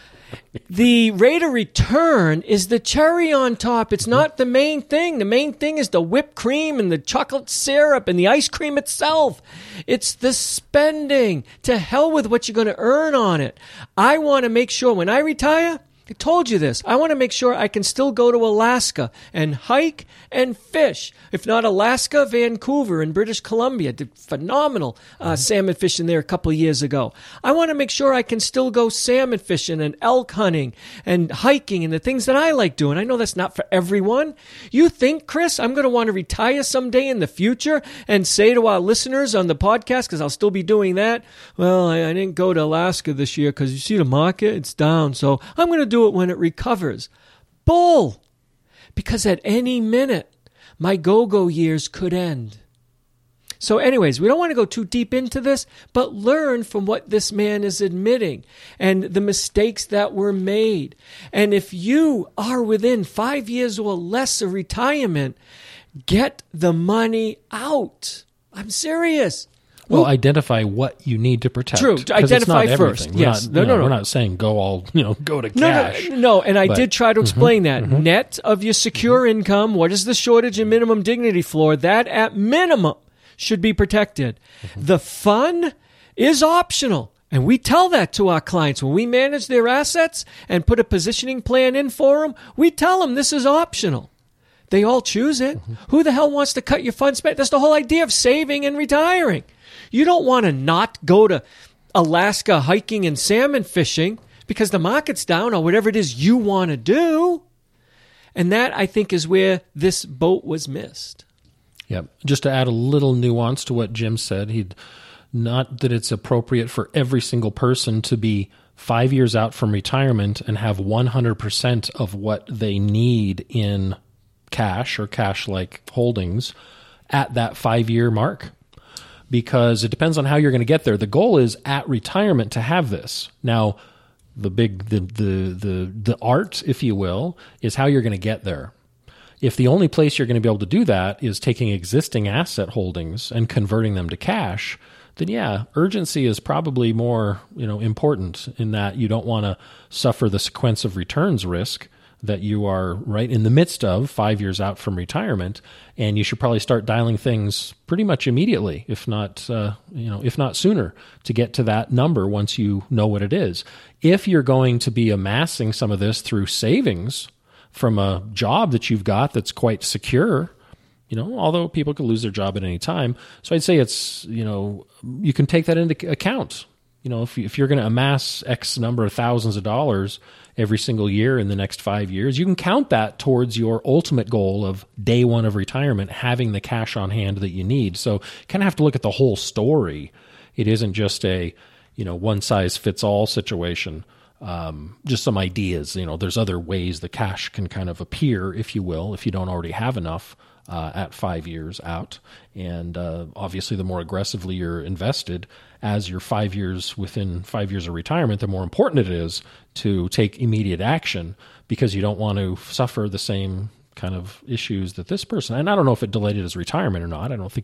The rate of return is the cherry on top. It's not the main thing. The main thing is the whipped cream and the chocolate syrup and the ice cream itself. It's the spending. To hell with what you're going to earn on it. I want to make sure when I retire, I told you this, I want to make sure I can still go to Alaska and hike and fish. If not Alaska, Vancouver in British Columbia. Did phenomenal salmon fishing there a couple of years ago. I want to make sure I can still go salmon fishing and elk hunting and hiking and the things that I like doing. I know that's not for everyone. You think, Chris, I'm going to want to retire someday in the future and say to our listeners on the podcast, because I'll still be doing that, well, I didn't go to Alaska this year because you see the market, it's down, so I'm going to do it when it recovers. Bull! Because at any minute, my go-go years could end. So anyways, we don't want to go too deep into this, but learn from what this man is admitting and the mistakes that were made. And if you are within 5 years or less of retirement, get the money out. I'm serious. Well, identify what you need to protect. True. Identify first. Yes. No. We're not saying go to cash. No. And I did try to explain that. Net of your secure income, what is the shortage and minimum dignity floor? That at minimum should be protected. The fun is optional. And we tell that to our clients. When we manage their assets and put a positioning plan in for them, we tell them this is optional. They all choose it. Who the hell wants to cut your fund spend? That's the whole idea of saving and retiring. You don't want to not go to Alaska hiking and salmon fishing because the market's down or whatever it is you want to do. And that, I think, is where this boat was missed. Yeah. Just to add a little nuance to what Jim said, not that it's appropriate for every single person to be 5 years out from retirement and have 100% of what they need in cash or cash-like holdings at that 5-year mark. Because it depends on how you're going to get there. The goal is at retirement to have this. Now, the art, if you will, is how you're going to get there. If the only place you're going to be able to do that is taking existing asset holdings and converting them to cash, then yeah, urgency is probably more, important in that you don't want to suffer the sequence of returns risk that you are right in the midst of 5 years out from retirement, and you should probably start dialing things pretty much immediately, if not sooner, to get to that number once you know what it is. If you're going to be amassing some of this through savings from a job that you've got that's quite secure, although people could lose their job at any time, so I'd say it's you can take that into account. If you're going to amass X number of thousands of dollars every single year in the next 5 years, you can count that towards your ultimate goal of day one of retirement, having the cash on hand that you need. So kind of have to look at the whole story. It isn't just a, one size fits all situation. Just some ideas, there's other ways the cash can kind of appear, if you will, if you don't already have enough at 5 years out. And obviously the more aggressively you're invested as you're 5 years within 5 years of retirement, the more important it is to take immediate action because you don't want to suffer the same kind of issues that this person, and I don't know if it delayed his retirement or not. I don't think he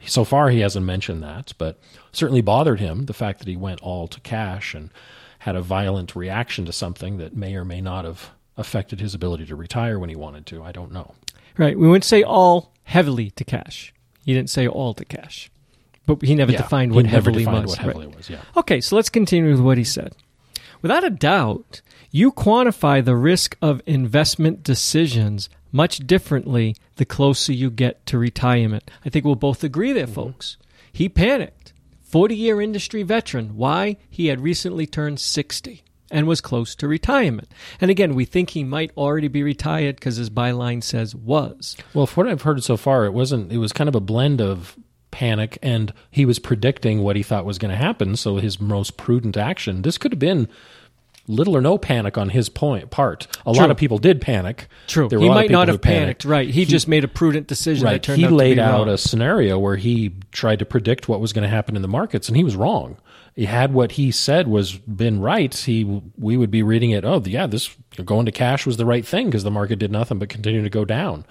So far, he hasn't mentioned that, but certainly bothered him, the fact that he went all to cash and had a violent reaction to something that may or may not have affected his ability to retire when he wanted to. I don't know. Right. We wouldn't say all heavily to cash. He didn't say all to cash. But he never defined what heavily was. Okay, so let's continue with what he said. Without a doubt, you quantify the risk of investment decisions much differently the closer you get to retirement. I think we'll both agree there, folks. He panicked. 40-year industry veteran. Why? He had recently turned 60 and was close to retirement. And again, we think he might already be retired because his byline says was. Well, from what I've heard so far, it was kind of a blend of panic and he was predicting what he thought was going to happen, so his most prudent action. This could have been little or no panic on his part. A lot of people did panic. True. He might not have panicked. Right. He just made a prudent decision. Right. That turned he out to laid be out wrong. a scenario where he tried to predict what was going to happen in the markets, and he was wrong. He had what he said was been right. We would be reading it. Oh, yeah, this going to cash was the right thing because the market did nothing but continue to go down.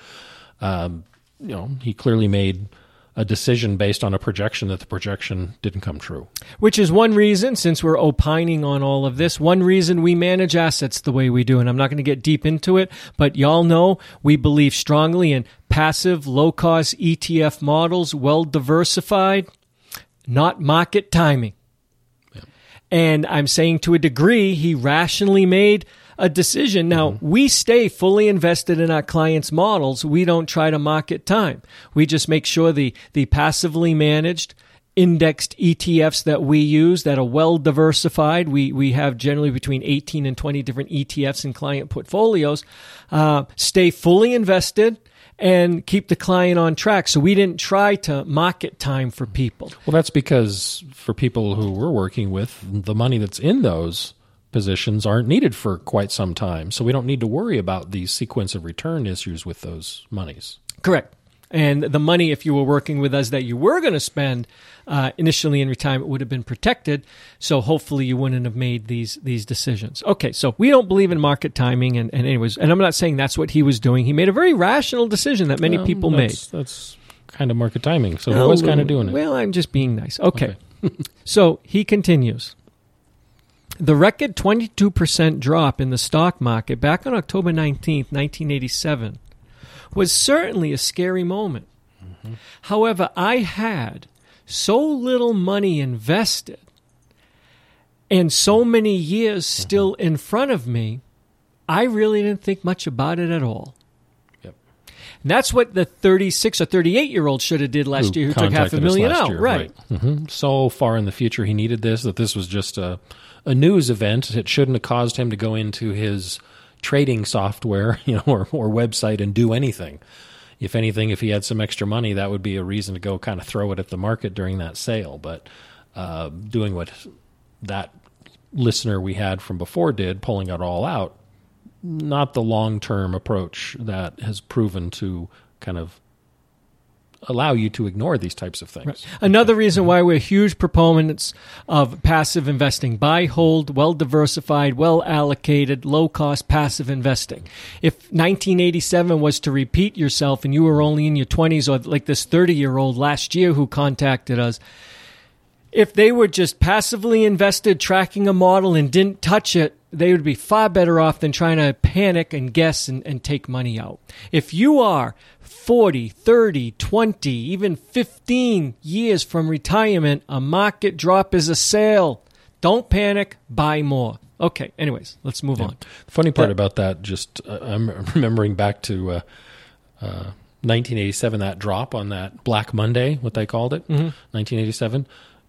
He clearly made a decision based on a projection that the projection didn't come true. Which is one reason, since we're opining on all of this, one reason we manage assets the way we do. And I'm not going to get deep into it, but y'all know we believe strongly in passive, low-cost ETF models, well-diversified, not market timing. Yeah. And I'm saying to a degree, he rationally made a decision. Now, we stay fully invested in our clients' models. We don't try to market time. We just make sure the passively managed indexed ETFs that we use that are well diversified, we have generally between 18 and 20 different ETFs in client portfolios, stay fully invested and keep the client on track. So we didn't try to market time for people. Well, that's because for people who we're working with, the money that's in those positions aren't needed for quite some time. So we don't need to worry about these sequence of return issues with those monies. Correct. And the money, if you were working with us, that you were going to spend initially in retirement would have been protected. So hopefully you wouldn't have made these decisions. Okay, so we don't believe in market timing. And anyways, and I'm not saying that's what he was doing. He made a very rational decision that many people made. That's kind of market timing. So he was kind of doing it. Well, I'm just being nice. Okay. So he continues. The record 22% drop in the stock market back on October 19th, 1987, was certainly a scary moment. Mm-hmm. However, I had so little money invested and so many years still in front of me, I really didn't think much about it at all. Yep. And that's what the 36 or 38-year-old should have did last year who took $500,000 out. Right. Mm-hmm. So far in the future he needed this, that this was just a news event. It shouldn't have caused him to go into his trading software, or website and do anything. If anything, if he had some extra money, that would be a reason to go kind of throw it at the market during that sale. But doing what that listener we had from before did, pulling it all out, not the long-term approach that has proven to kind of allow you to ignore these types of things. Right. Another reason why we're huge proponents of passive investing. Buy, hold, well-diversified, well-allocated, low-cost passive investing. If 1987 was to repeat yourself and you were only in your 20s, or like this 30-year-old last year who contacted us, if they were just passively invested, tracking a model and didn't touch it, they would be far better off than trying to panic and guess and take money out. If you are 40, 30, 20, even 15 years from retirement, a market drop is a sale. Don't panic, buy more. Okay, anyways, let's move on. The funny part about that, just I'm remembering back to 1987, that drop on that Black Monday, what they called it, 1987,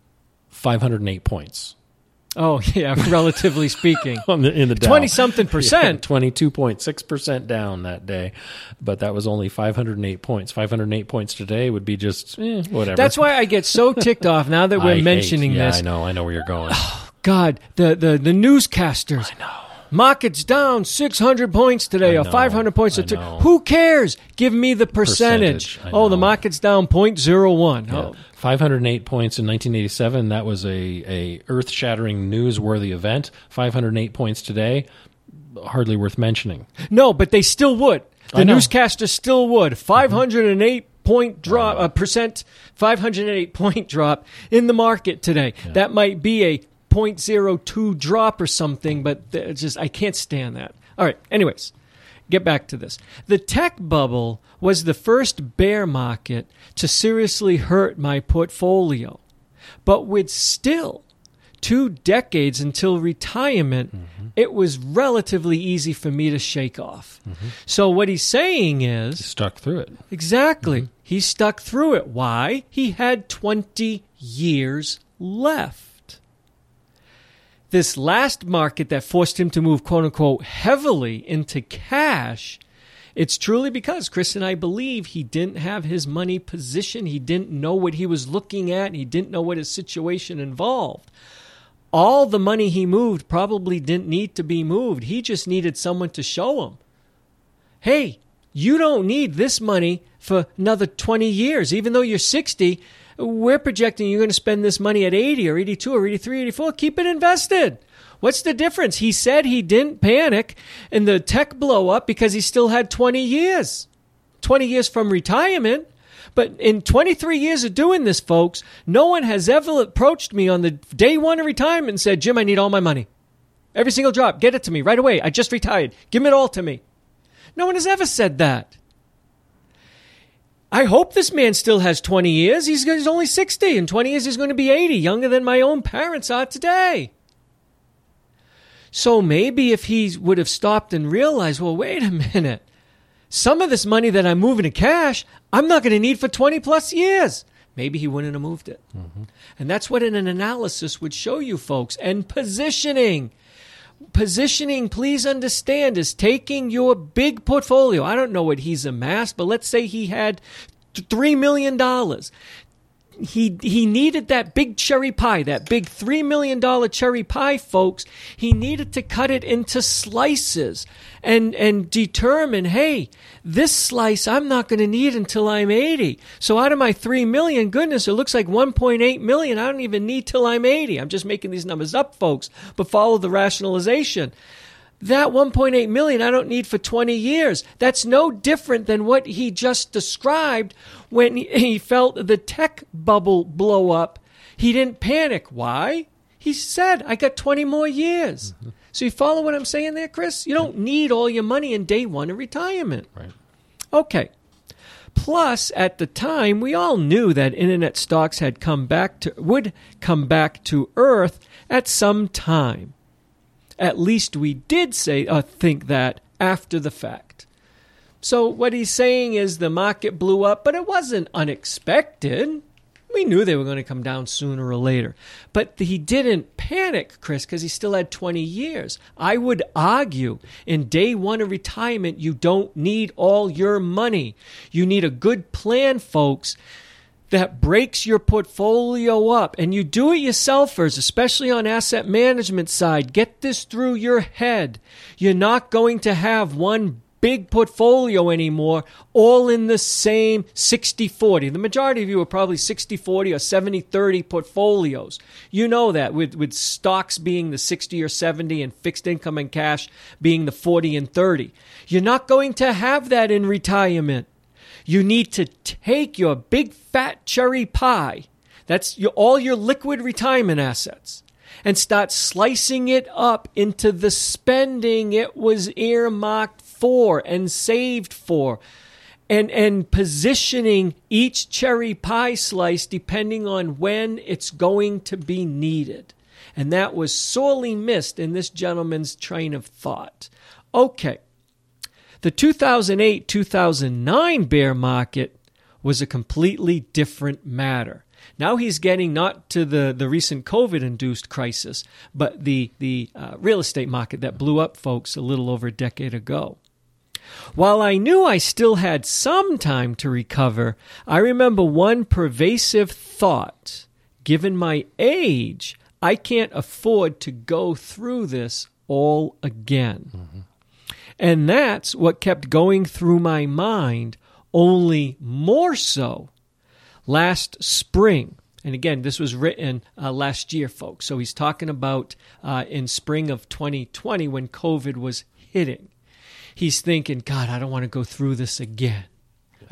508 points. Oh, yeah, relatively speaking. In the Dow. 20-something percent. 22.6% down that day. But that was only 508 points. 508 points today would be just whatever. That's why I get so ticked off now that we're mentioning this. I know where you're going. Oh, God, the newscasters. I know. Market's down 600 points today or 500 points. Who cares? Give me the percentage. Oh, the market's down 0.01. Yeah. Oh. 508 points in 1987. That was a earth-shattering, newsworthy event. 508 points today, hardly worth mentioning. No, but they still would. The newscasters still would. 508 point drop, a percent, 508 point drop in the market today. Yeah. That might be a 0.02 drop or something, but I can't stand that. All right, anyways, get back to this. The tech bubble was the first bear market to seriously hurt my portfolio. But with still 2 decades until retirement, it was relatively easy for me to shake off. So what he's saying is... He stuck through it. Exactly. He stuck through it. Why? He had 20 years left. This last market that forced him to move, quote-unquote, heavily into cash, it's truly because Chris and I believe he didn't have his money positioned. He didn't know what he was looking at. He didn't know what his situation involved. All the money he moved probably didn't need to be moved. He just needed someone to show him, hey, you don't need this money for another 20 years. Even though you're 60, we're projecting you're going to spend this money at 80 or 82 or 83, 84. Keep it invested. What's the difference? He said he didn't panic in the tech blow up because he still had 20 years. 20 years from retirement. But in 23 years of doing this, folks, no one has ever approached me on the day one of retirement and said, Jim, I need all my money. Every single drop, get it to me right away. I just retired. Give it all to me. No one has ever said that. I hope this man still has 20 years. He's only 60. In 20 years, he's going to be 80, younger than my own parents are today. So maybe if he would have stopped and realized, well, wait a minute. Some of this money that I'm moving to cash, I'm not going to need for 20 plus years. Maybe he wouldn't have moved it. And that's what an analysis would show you, folks. And positioning. Positioning, please understand, is taking your big portfolio. I don't know what he's amassed, but let's say he had $3 million. He needed that big cherry pie, that big $3 million cherry pie, folks. He needed to cut it into slices and determine, hey, this slice I'm not going to need until I'm 80. So out of my $3 million, goodness, it looks like $1.8 million I don't even need till I'm 80. I'm just making these numbers up, folks, but follow the rationalization. That $1.8 million I don't need for 20 years. That's no different than what he just described when he felt the tech bubble blow up. He didn't panic. Why? He said, I got 20 more years. So you follow what I'm saying there, Chris? You don't need all your money in day one of retirement. Right. Okay. Plus, at the time, we all knew that internet stocks would come back to earth at some time. At least we did think that after the fact. So what he's saying is the market blew up, but it wasn't unexpected. We knew they were going to come down sooner or later. But he didn't panic, Chris, because he still had 20 years. I would argue in day one of retirement, you don't need all your money. You need a good plan, folks, that breaks your portfolio up. And you do it yourselfers, especially on asset management side. Get this through your head. You're not going to have one big portfolio anymore, all in the same 60-40. The majority of you are probably 60-40 or 70-30 portfolios. You know that, with stocks being the 60 or 70 and fixed income and cash being the 40 and 30. You're not going to have that in retirement. You need to take your big fat cherry pie, that's all your liquid retirement assets, and start slicing it up into the spending it was earmarked for and saved for, and positioning each cherry pie slice depending on when it's going to be needed. And that was sorely missed in this gentleman's train of thought. Okay. The 2008-2009 bear market was a completely different matter. Now he's getting not to the recent COVID-induced crisis, but the real estate market that blew up, folks, a little over a decade ago. While I knew I still had some time to recover, I remember one pervasive thought. Given my age, I can't afford to go through this all again. And that's what kept going through my mind, only more so last spring. And again, this was written last year, folks. So he's talking about in spring of 2020 when COVID was hitting. He's thinking, God, I don't want to go through this again.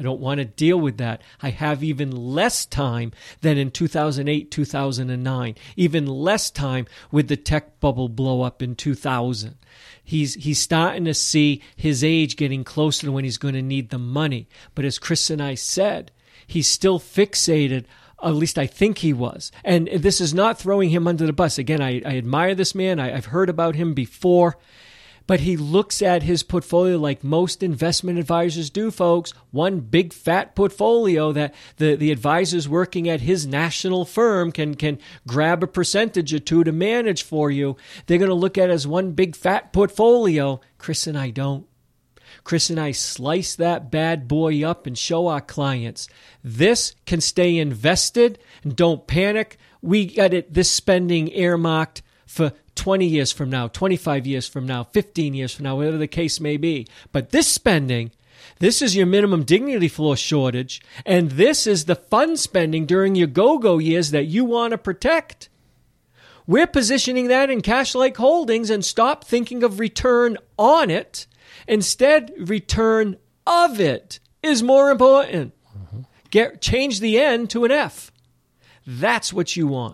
I don't want to deal with that. I have even less time than in 2008, 2009, even less time with the tech bubble blow up in 2000. He's starting to see his age getting closer to when he's going to need the money. But as Chris and I said, he's still fixated. At least I think he was. And this is not throwing him under the bus. Again, I admire this man. I've heard about him before. But he looks at his portfolio like most investment advisors do, folks. One big fat portfolio that the advisors working at his national firm can grab a percentage or two to manage for you. They're going to look at it as one big fat portfolio. Chris and I don't. Chris and I slice that bad boy up and show our clients, this can stay invested and don't panic. We got this spending earmarked for 20 years from now, 25 years from now, 15 years from now, whatever the case may be. But this spending, this is your minimum dignity floor shortage, and this is the fun spending during your go-go years that you want to protect. We're positioning that in cash-like holdings and stop thinking of return on it. Instead, return of it is more important. Change the N to an F. That's what you want.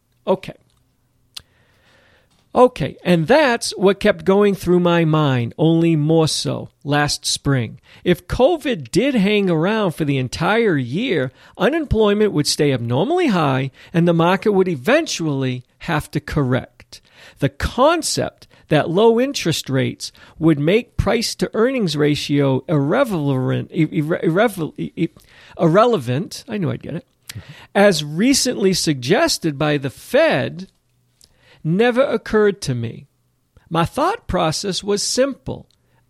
Okay, and that's what kept going through my mind, only more so last spring. If COVID did hang around for the entire year, unemployment would stay abnormally high and the market would eventually have to correct. The concept that low interest rates would make price-to-earnings ratio irrelevant, I knew I'd get it, as recently suggested by the Fed, never occurred to me. My thought process was simple.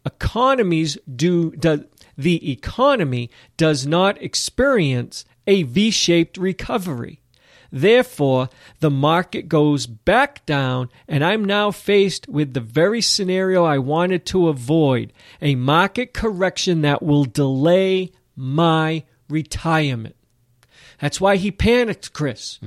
The economy does not experience a V-shaped recovery. Therefore, the market goes back down, and I'm now faced with the very scenario I wanted to avoid, a market correction that will delay my retirement. That's why he panicked, Chris.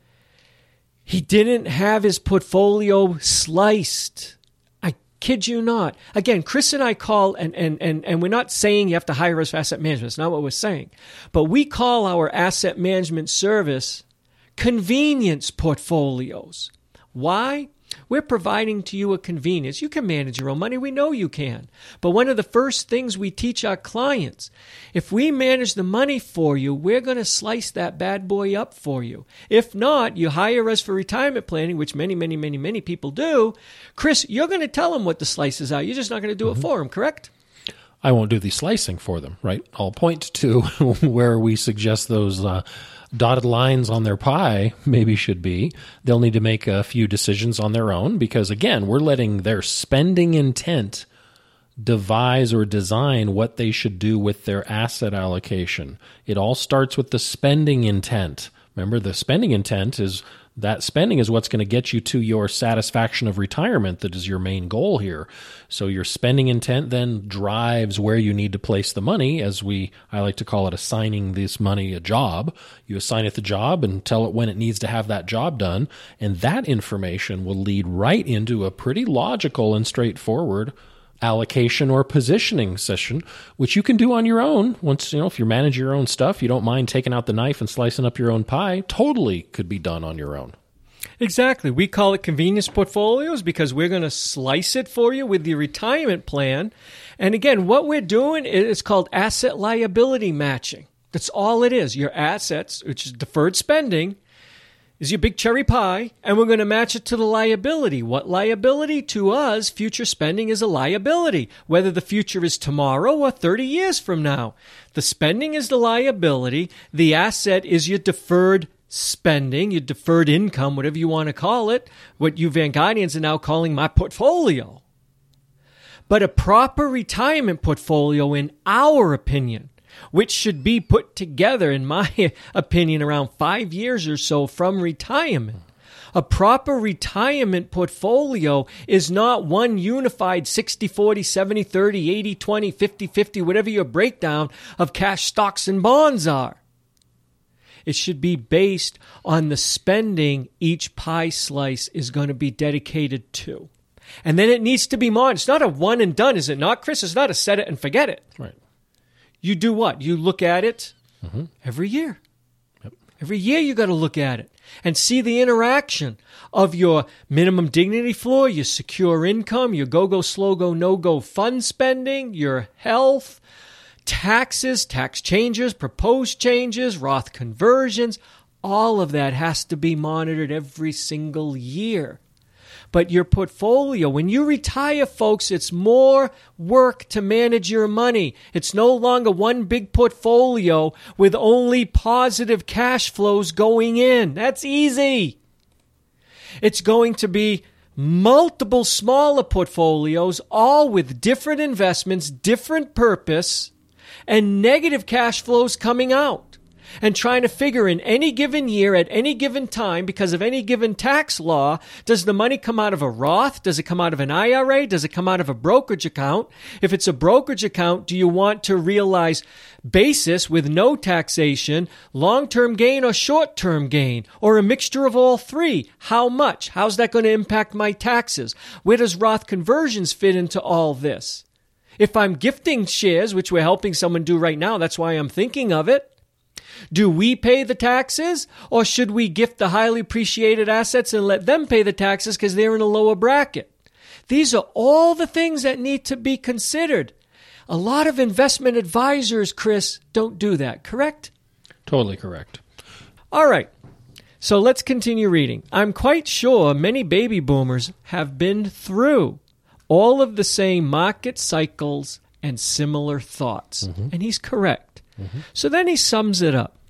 He didn't have his portfolio sliced. I kid you not. Again, Chris and I call, and we're not saying you have to hire us for asset management. That's not what we're saying. But we call our asset management service convenience portfolios. Why? We're providing to you a convenience. You can manage your own money. We know you can. But one of the first things we teach our clients, if we manage the money for you, we're going to slice that bad boy up for you. If not, you hire us for retirement planning, which many people do. Chris, you're going to tell them what the slices are. You're just not going to do it for them, correct? I won't do the slicing for them, right? I'll point to where we suggest those dotted lines on their pie maybe should be. They'll need to make a few decisions on their own because, again, we're letting their spending intent devise or design what they should do with their asset allocation. It all starts with the spending intent. Remember, the spending intent is that spending is what's going to get you to your satisfaction of retirement. That is your main goal here. So your spending intent then drives where you need to place the money, as I like to call it, assigning this money a job. You assign it the job and tell it when it needs to have that job done. And that information will lead right into a pretty logical and straightforward allocation or positioning session, which you can do on your own. Once, if you manage your own stuff, you don't mind taking out the knife and slicing up your own pie, totally could be done on your own. Exactly. We call it convenience portfolios because we're going to slice it for you with your retirement plan. And again, what we're doing is called asset liability matching. That's all it is. Your assets, which is deferred spending, is your big cherry pie, and we're going to match it to the liability. What liability? To us, future spending is a liability, whether the future is tomorrow or 30 years from now. The spending is the liability. The asset is your deferred spending, your deferred income, whatever you want to call it, what you Van Guardians are now calling my portfolio. But a proper retirement portfolio, in our opinion, which should be put together, in my opinion, around 5 years or so from retirement. A proper retirement portfolio is not one unified 60-40, 70-30, 80-20, 50-50, whatever your breakdown of cash, stocks, and bonds are. It should be based on the spending each pie slice is going to be dedicated to. And then it needs to be monitored. It's not a one and done, is it not, Chris? It's not a set it and forget it. Right. you do what? You look at it every year. Yep. Every year you got to look at it and see the interaction of your minimum dignity floor, your secure income, your go-go, slow-go, no-go fund spending, your health, taxes, tax changes, proposed changes, Roth conversions. All of that has to be monitored every single year. But your portfolio, when you retire, folks, it's more work to manage your money. It's no longer one big portfolio with only positive cash flows going in. That's easy. It's going to be multiple smaller portfolios, all with different investments, different purpose, and negative cash flows coming out. And trying to figure in any given year at any given time, because of any given tax law, does the money come out of a Roth? Does it come out of an IRA? Does it come out of a brokerage account? If it's a brokerage account, do you want to realize basis with no taxation, long-term gain or short-term gain, or a mixture of all three? How much? How's that going to impact my taxes? Where does Roth conversions fit into all this? If I'm gifting shares, which we're helping someone do right now, that's why I'm thinking of it. Do we pay the taxes, or should we gift the highly appreciated assets and let them pay the taxes because they're in a lower bracket? These are all the things that need to be considered. A lot of investment advisors, Chris, don't do that, correct? Totally correct. All right. So let's continue reading. I'm quite sure many baby boomers have been through all of the same market cycles and similar thoughts. And he's correct. So then he sums it up.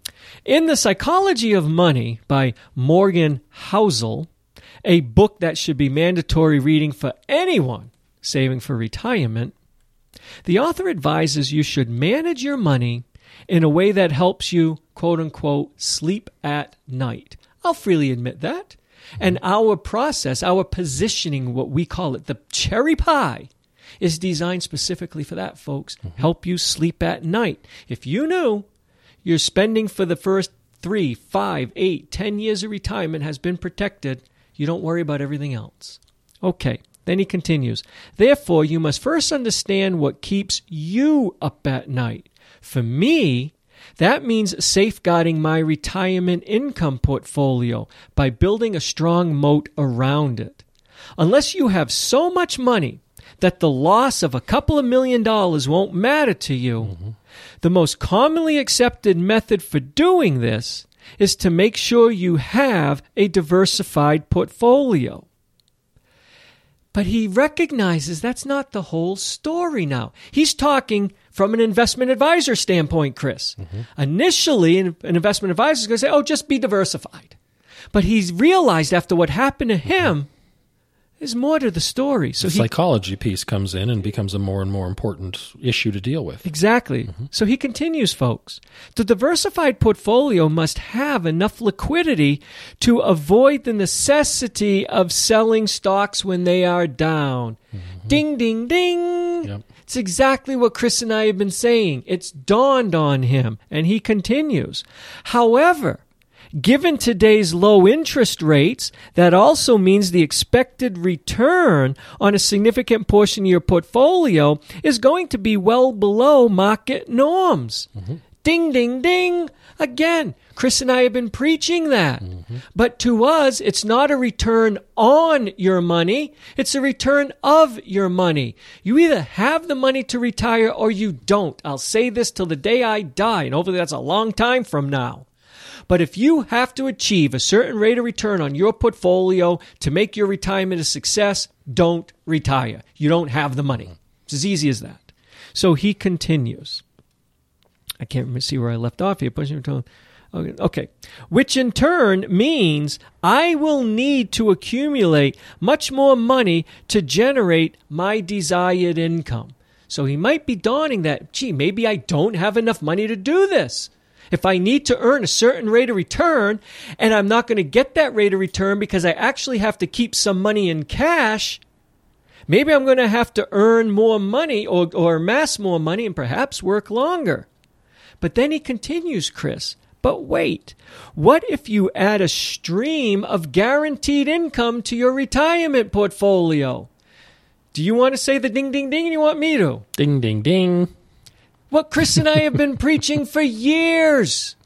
In The Psychology of Money by Morgan Housel, a book that should be mandatory reading for anyone saving for retirement, the author advises you should manage your money in a way that helps you, quote unquote, sleep at night. I'll freely admit that. And our process, our positioning, what we call it, the cherry pie, is designed specifically for that, folks. Help you sleep at night. If you knew your spending for the first 3, 5, 8, 10 years of retirement has been protected, you don't worry about everything else. Okay, then he continues. Therefore, you must first understand what keeps you up at night. For me, that means safeguarding my retirement income portfolio by building a strong moat around it. Unless you have so much money that the loss of a couple of $1 million won't matter to you, the most commonly accepted method for doing this is to make sure you have a diversified portfolio. But he recognizes that's not the whole story now. He's talking from an investment advisor standpoint, Chris. Initially, an investment advisor is going to say, oh, just be diversified. But he's realized after what happened to him, there's more to the story. So the psychology piece comes in and becomes a more and more important issue to deal with. Exactly. So he continues, folks. The diversified portfolio must have enough liquidity to avoid the necessity of selling stocks when they are down. Ding, ding, ding. Yep. It's exactly what Chris and I have been saying. It's dawned on him. And he continues. However, given today's low interest rates, that also means the expected return on a significant portion of your portfolio is going to be well below market norms. Ding, ding, ding. Again, Chris and I have been preaching that. But to us, it's not a return on your money. It's a return of your money. You either have the money to retire or you don't. I'll say this till the day I die, and hopefully that's a long time from now. But if you have to achieve a certain rate of return on your portfolio to make your retirement a success, don't retire. You don't have the money. It's as easy as that. So he continues. I can't see where I left off here. Okay. Which in turn means I will need to accumulate much more money to generate my desired income. So he might be dawning that, gee, maybe I don't have enough money to do this. If I need to earn a certain rate of return and I'm not going to get that rate of return because I actually have to keep some money in cash, maybe I'm going to have to earn more money or amass more money and perhaps work longer. But then he continues, Chris, but wait, what if you add a stream of guaranteed income to your retirement portfolio? Do you want to say the ding, ding, ding, or you want me to? Ding, ding, ding. what Chris and I have been preaching for years.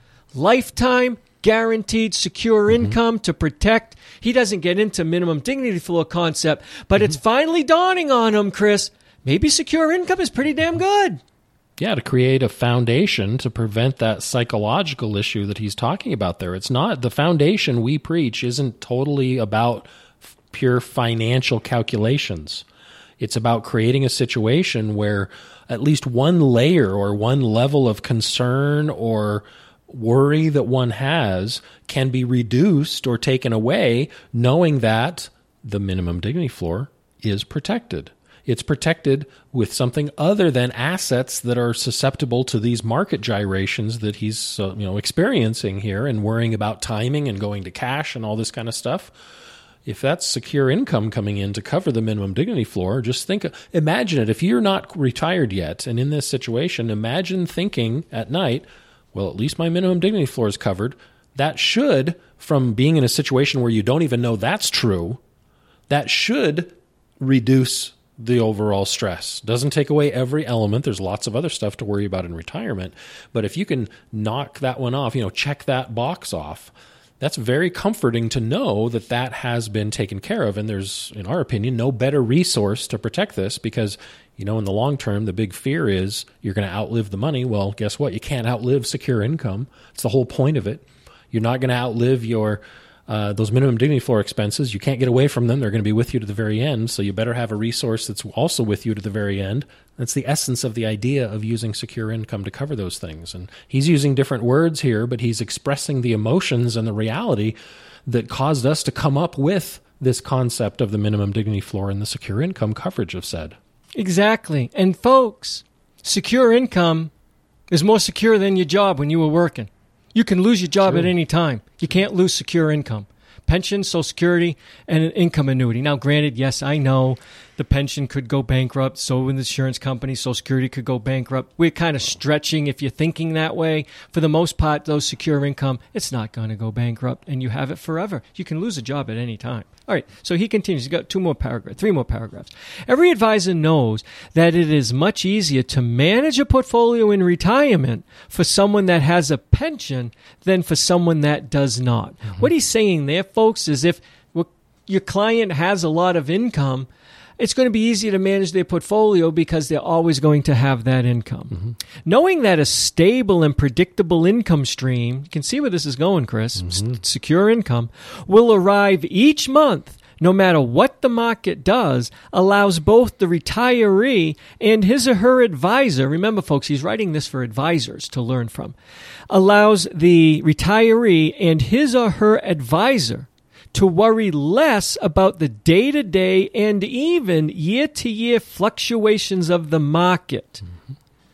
Lifetime guaranteed secure income to protect. He doesn't get into minimum dignity floor concept, but it's finally dawning on him, Chris. Maybe secure income is pretty damn good. Yeah, to create a foundation to prevent that psychological issue that he's talking about there. It's not, the foundation we preach isn't totally about pure financial calculations. It's about creating a situation where at least one layer or one level of concern or worry that one has can be reduced or taken away, knowing that the minimum dignity floor is protected. It's protected with something other than assets that are susceptible to these market gyrations that he's experiencing here and worrying about timing and going to cash and all this kind of stuff. If that's secure income coming in to cover the minimum dignity floor, just imagine it. If you're not retired yet and in this situation, imagine thinking at night, well, at least my minimum dignity floor is covered. That should, from being in a situation where you don't even know that's true, that should reduce the overall stress. Doesn't take away every element. There's lots of other stuff to worry about in retirement. But if you can knock that one off, check that box off, that's very comforting to know that that has been taken care of. And there's, in our opinion, no better resource to protect this because, in the long term, the big fear is you're going to outlive the money. Well, guess what? You can't outlive secure income. It's the whole point of it. You're not going to outlive your those minimum dignity floor expenses. You can't get away from them. They're going to be with you to the very end. So you better have a resource that's also with you to the very end. That's the essence of the idea of using secure income to cover those things. And he's using different words here, but he's expressing the emotions and the reality that caused us to come up with this concept of the minimum dignity floor and the secure income coverage of said. Exactly. And folks, secure income is more secure than your job when you were working. You can lose your job at any time. You can't lose secure income. Pension, Social Security, and an income annuity. Now, granted, yes, I know the pension could go bankrupt, so would the insurance company, Social Security could go bankrupt. We're kind of stretching if you're thinking that way. For the most part, those secure income, it's not going to go bankrupt, and you have it forever. You can lose a job at any time. All right, so he continues. He's got 3 more paragraphs. Every advisor knows that it is much easier to manage a portfolio in retirement for someone that has a pension than for someone that does not. Mm-hmm. What he's saying there, folks, is if your client has a lot of income, it's going to be easier to manage their portfolio because they're always going to have that income. Mm-hmm. Knowing that a stable and predictable income stream, you can see where this is going, Chris, secure income, will arrive each month, no matter what the market does, allows both the retiree and his or her advisor, remember, folks, he's writing this for advisors to learn from, allows the retiree and his or her advisor to worry less about the day-to-day and even year-to-year fluctuations of the market. Mm-hmm.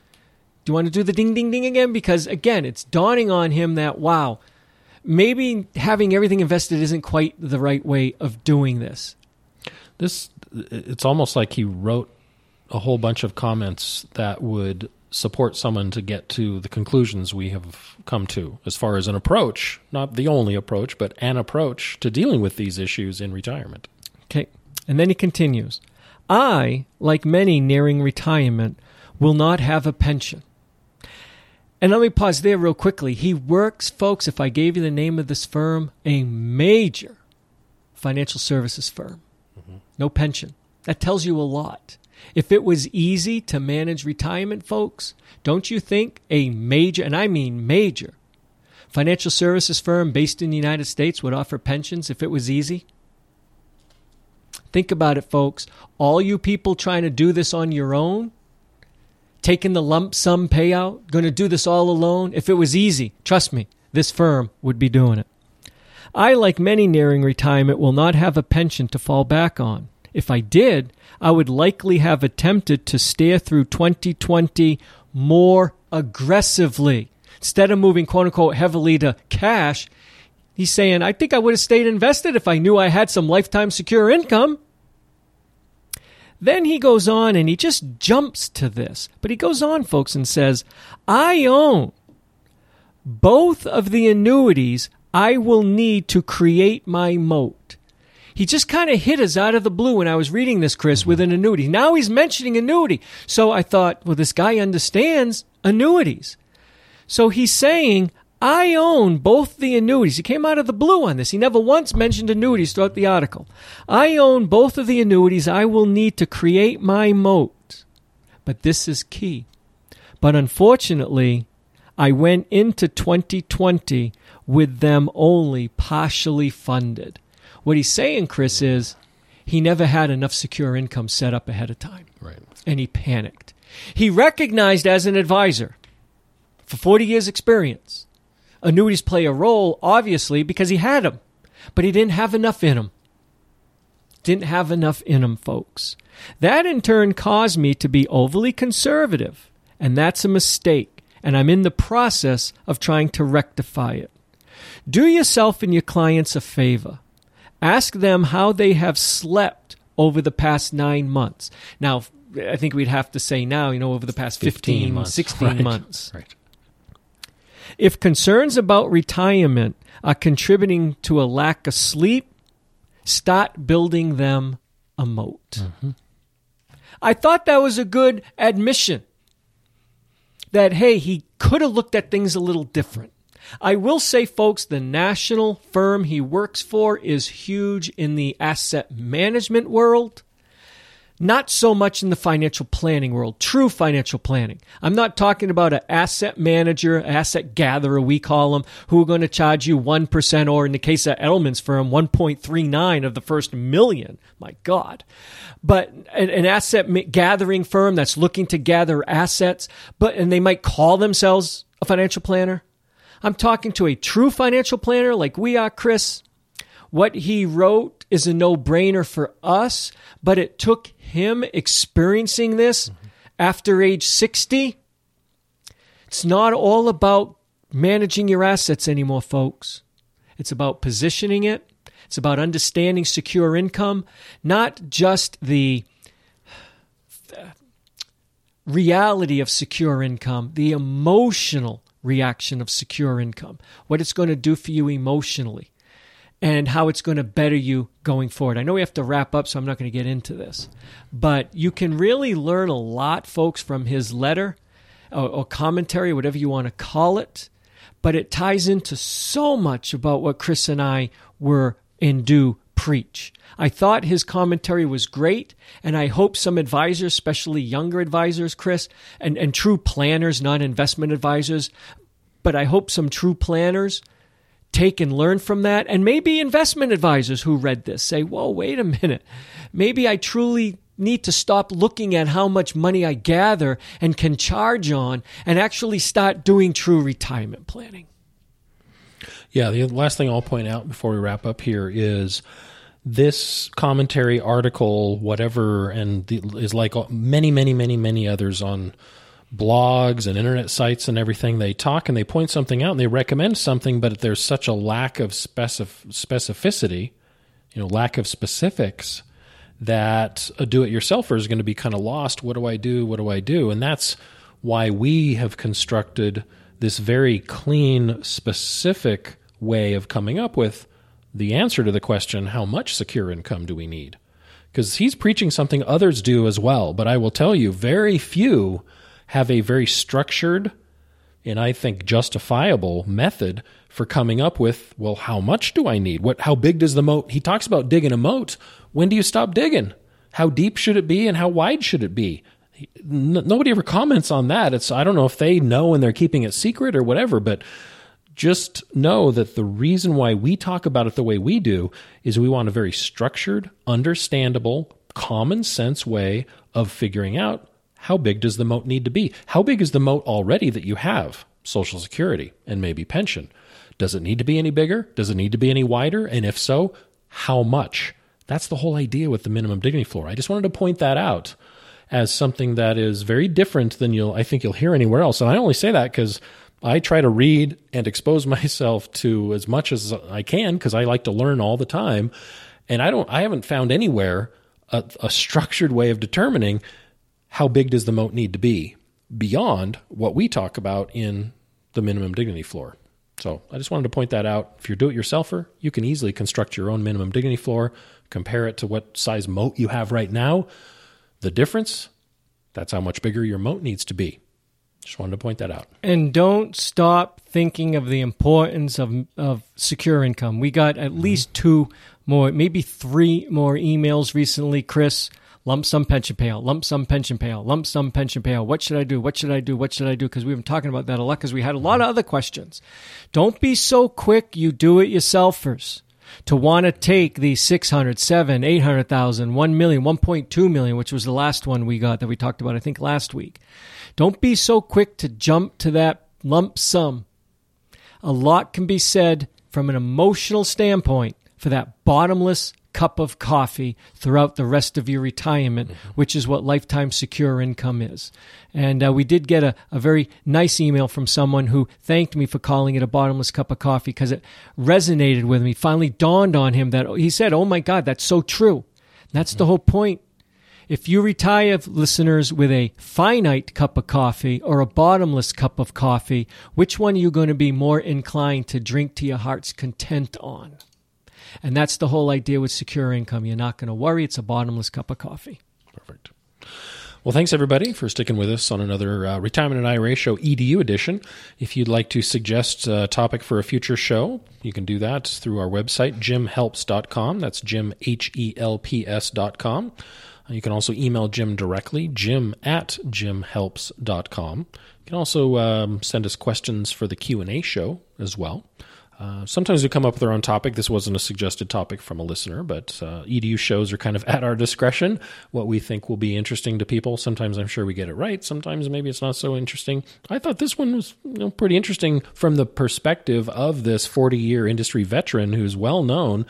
Do you want to do the ding, ding, ding again? Because, again, it's dawning on him that, wow, maybe having everything invested isn't quite the right way of doing this. It's almost like he wrote a whole bunch of comments that would support someone to get to the conclusions we have come to as far as an approach, not the only approach, but an approach to dealing with these issues in retirement. Okay. And then he continues, I, like many nearing retirement, will not have a pension. And let me pause there real quickly. He works, folks, if I gave you the name of this firm, a major financial services firm. Mm-hmm. No pension. That tells you a lot. If it was easy to manage retirement, folks, don't you think a major, and I mean major, financial services firm based in the United States would offer pensions if it was easy? Think about it, folks. All you people trying to do this on your own, taking the lump sum payout, going to do this all alone, if it was easy, trust me, this firm would be doing it. I, like many nearing retirement, will not have a pension to fall back on. If I did, I would likely have attempted to steer through 2020 more aggressively. Instead of moving, quote-unquote, heavily to cash, he's saying, I think I would have stayed invested if I knew I had some lifetime secure income. Then he goes on and he just jumps to this. But he goes on, folks, and says, I own both of the annuities I will need to create my moat. He just kind of hit us out of the blue when I was reading this, Chris, with an annuity. Now he's mentioning annuity. So I thought, well, this guy understands annuities. So he's saying, I own both the annuities. He came out of the blue on this. He never once mentioned annuities throughout the article. I own both of the annuities I will need to create my moat. But this is key. But unfortunately, I went into 2020 with them only partially funded. What he's saying, Chris, is he never had enough secure income set up ahead of time. Right. And he panicked. He recognized as an advisor, for 40 years experience, annuities play a role, obviously, because he had them. But he didn't have enough in them. Didn't have enough in them, folks. That, in turn, caused me to be overly conservative. And that's a mistake. And I'm in the process of trying to rectify it. Do yourself and your clients a favor. Ask them how they have slept over the past 9 months. Now, I think we'd have to say now, over the past 15 months. 16 months. Right. If concerns about retirement are contributing to a lack of sleep, start building them a moat. Mm-hmm. I thought that was a good admission that, hey, he could have looked at things a little different. I will say, folks, the national firm he works for is huge in the asset management world. Not so much in the financial planning world, true financial planning. I'm not talking about an asset manager, asset gatherer, we call them, who are going to charge you 1%, or in the case of Edelman's firm, 1.39 of the first million. My God. But an asset gathering firm that's looking to gather assets, and they might call themselves a financial planner. I'm talking to a true financial planner like we are, Chris. What he wrote is a no-brainer for us, but it took him experiencing this after age 60. It's not all about managing your assets anymore, folks. It's about positioning it. It's about understanding secure income, not just the reality of secure income, the emotional reaction of secure income, what it's going to do for you emotionally, and how it's going to better you going forward. I know we have to wrap up, so I'm not going to get into this. But you can really learn a lot, folks, from his letter or commentary, whatever you want to call it. But it ties into so much about what Chris and I were and do preach. I thought his commentary was great, and I hope some advisors, especially younger advisors, Chris, and true planners, not investment advisors, but I hope some true planners take and learn from that. And maybe investment advisors who read this say, whoa, wait a minute. Maybe I truly need to stop looking at how much money I gather and can charge on and actually start doing true retirement planning. Yeah, the last thing I'll point out before we wrap up here is this commentary article, whatever, is like many, many, many, many others on blogs and internet sites and everything. They talk and they point something out and they recommend something, but there's such a lack of specificity, lack of specifics, that a do-it-yourselfer is going to be kind of lost. What do I do? What do I do? And that's why we have constructed this very clean, specific way of coming up with the answer to the question, how much secure income do we need? Because he's preaching something others do as well, but I will tell you, very few have a very structured and I think justifiable method for coming up with, well, how much do I need? How big does the moat? He talks about digging a moat. When do you stop digging? How deep should it be and how wide should it be? Nobody ever comments on that. I don't know if they know and they're keeping it secret or whatever, but just know that the reason why we talk about it the way we do is we want a very structured, understandable, common sense way of figuring out how big does the moat need to be? How big is the moat already that you have? Social Security and maybe pension. Does it need to be any bigger? Does it need to be any wider? And if so, how much? That's the whole idea with the minimum dignity floor. I just wanted to point that out as something that is very different than I think you'll hear anywhere else. And I only say that because I try to read and expose myself to as much as I can because I like to learn all the time. And I haven't found anywhere a structured way of determining how big does the moat need to be beyond what we talk about in the minimum dignity floor. So I just wanted to point that out. If you're a do-it-yourselfer, you can easily construct your own minimum dignity floor, compare it to what size moat you have right now, the difference, that's how much bigger your moat needs to be. Just wanted to point that out. And don't stop thinking of the importance of secure income. We got at least 2 more, maybe 3 more emails recently, Chris. Lump sum pension payout, lump sum pension payout, lump sum pension payout. What should I do? What should I do? What should I do? Because we've been talking about that a lot because we had a lot of other questions. Don't be so quick, you do-it-yourselfers, to want to take the 600, 700, 800,000, 1 million, 1.2 million, which was the last one we got that we talked about, I think, last week. Don't be so quick to jump to that lump sum. A lot can be said from an emotional standpoint for that bottomless cup of coffee throughout the rest of your retirement, which is what lifetime secure income is. And we did get a very nice email from someone who thanked me for calling it a bottomless cup of coffee because it resonated with me. Finally dawned on him that he said, oh my God, that's so true. That's the whole point. If you retire, listeners, with a finite cup of coffee or a bottomless cup of coffee, which one are you going to be more inclined to drink to your heart's content on? And that's the whole idea with secure income. You're not going to worry. It's a bottomless cup of coffee. Perfect. Well, thanks, everybody, for sticking with us on another Retirement and IRA Show EDU edition. If you'd like to suggest a topic for a future show, you can do that through our website, jimhelps.com. That's jimhelps.com. You can also email Jim directly, jim@jimhelps.com. You can also send us questions for the Q&A show as well. Sometimes we come up with our own topic. This wasn't a suggested topic from a listener, but EDU shows are kind of at our discretion, what we think will be interesting to people. Sometimes I'm sure we get it right. Sometimes maybe it's not so interesting. I thought this one was pretty interesting from the perspective of this 40-year industry veteran who's well known.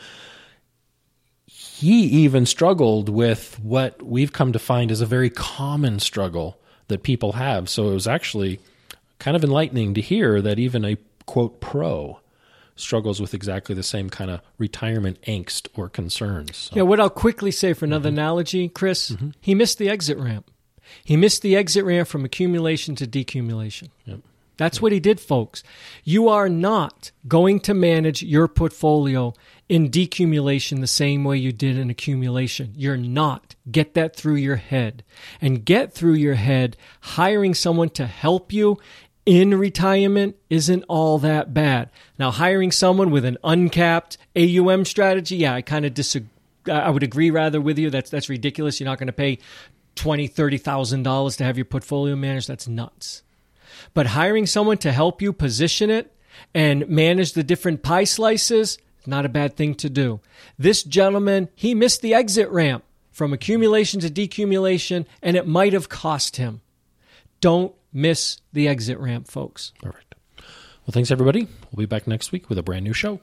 He even struggled with what we've come to find is a very common struggle that people have. So it was actually kind of enlightening to hear that even a, quote, pro struggles with exactly the same kind of retirement angst or concerns. So. Yeah, what I'll quickly say for another analogy, Chris, he missed the exit ramp. He missed the exit ramp from accumulation to decumulation. Yep. That's what he did, folks. You are not going to manage your portfolio in decumulation the same way you did in accumulation. You're not. Get that through your head. And get through your head, hiring someone to help you in retirement isn't all that bad. Now, hiring someone with an uncapped AUM strategy, yeah, I kind of disagree. I would agree rather with you. That's ridiculous. You're not going to pay $20,000, $30,000 to have your portfolio managed. That's nuts. But hiring someone to help you position it and manage the different pie slices, not a bad thing to do. This gentleman, he missed the exit ramp from accumulation to decumulation, and it might have cost him. Don't miss the exit ramp, folks. Perfect. Well, thanks, everybody. We'll be back next week with a brand new show.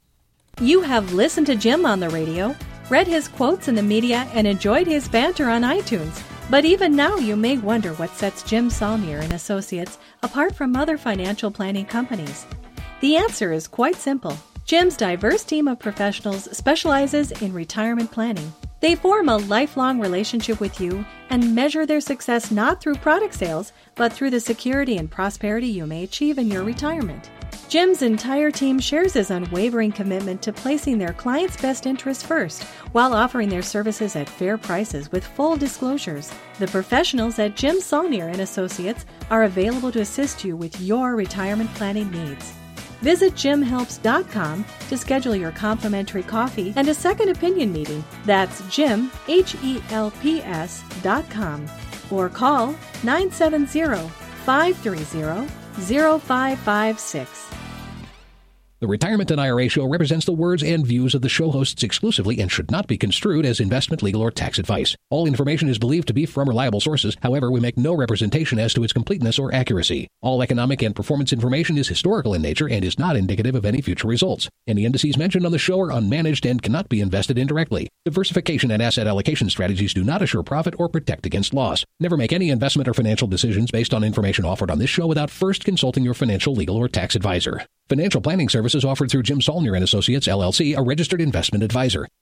You have listened to Jim on the radio, read his quotes in the media, and enjoyed his banter on iTunes. But even now, you may wonder what sets Jim Saulnier and Associates apart from other financial planning companies. The answer is quite simple. Jim's diverse team of professionals specializes in retirement planning. They form a lifelong relationship with you and measure their success not through product sales, but through the security and prosperity you may achieve in your retirement. Jim's entire team shares his unwavering commitment to placing their clients' best interests first, while offering their services at fair prices with full disclosures. The professionals at Jim Saulnier and Associates are available to assist you with your retirement planning needs. Visit jimhelps.com to schedule your complimentary coffee and a second opinion meeting. That's jimhelps.com. Or call 970-530-0556. The Retirement and IRA Show represents the words and views of the show hosts exclusively and should not be construed as investment, legal, or tax advice. All information is believed to be from reliable sources. However, we make no representation as to its completeness or accuracy. All economic and performance information is historical in nature and is not indicative of any future results. Any indices mentioned on the show are unmanaged and cannot be invested indirectly. Diversification and asset allocation strategies do not assure profit or protect against loss. Never make any investment or financial decisions based on information offered on this show without first consulting your financial, legal, or tax advisor. Financial planning services offered through Jim Saulnier and Associates, LLC, a registered investment advisor.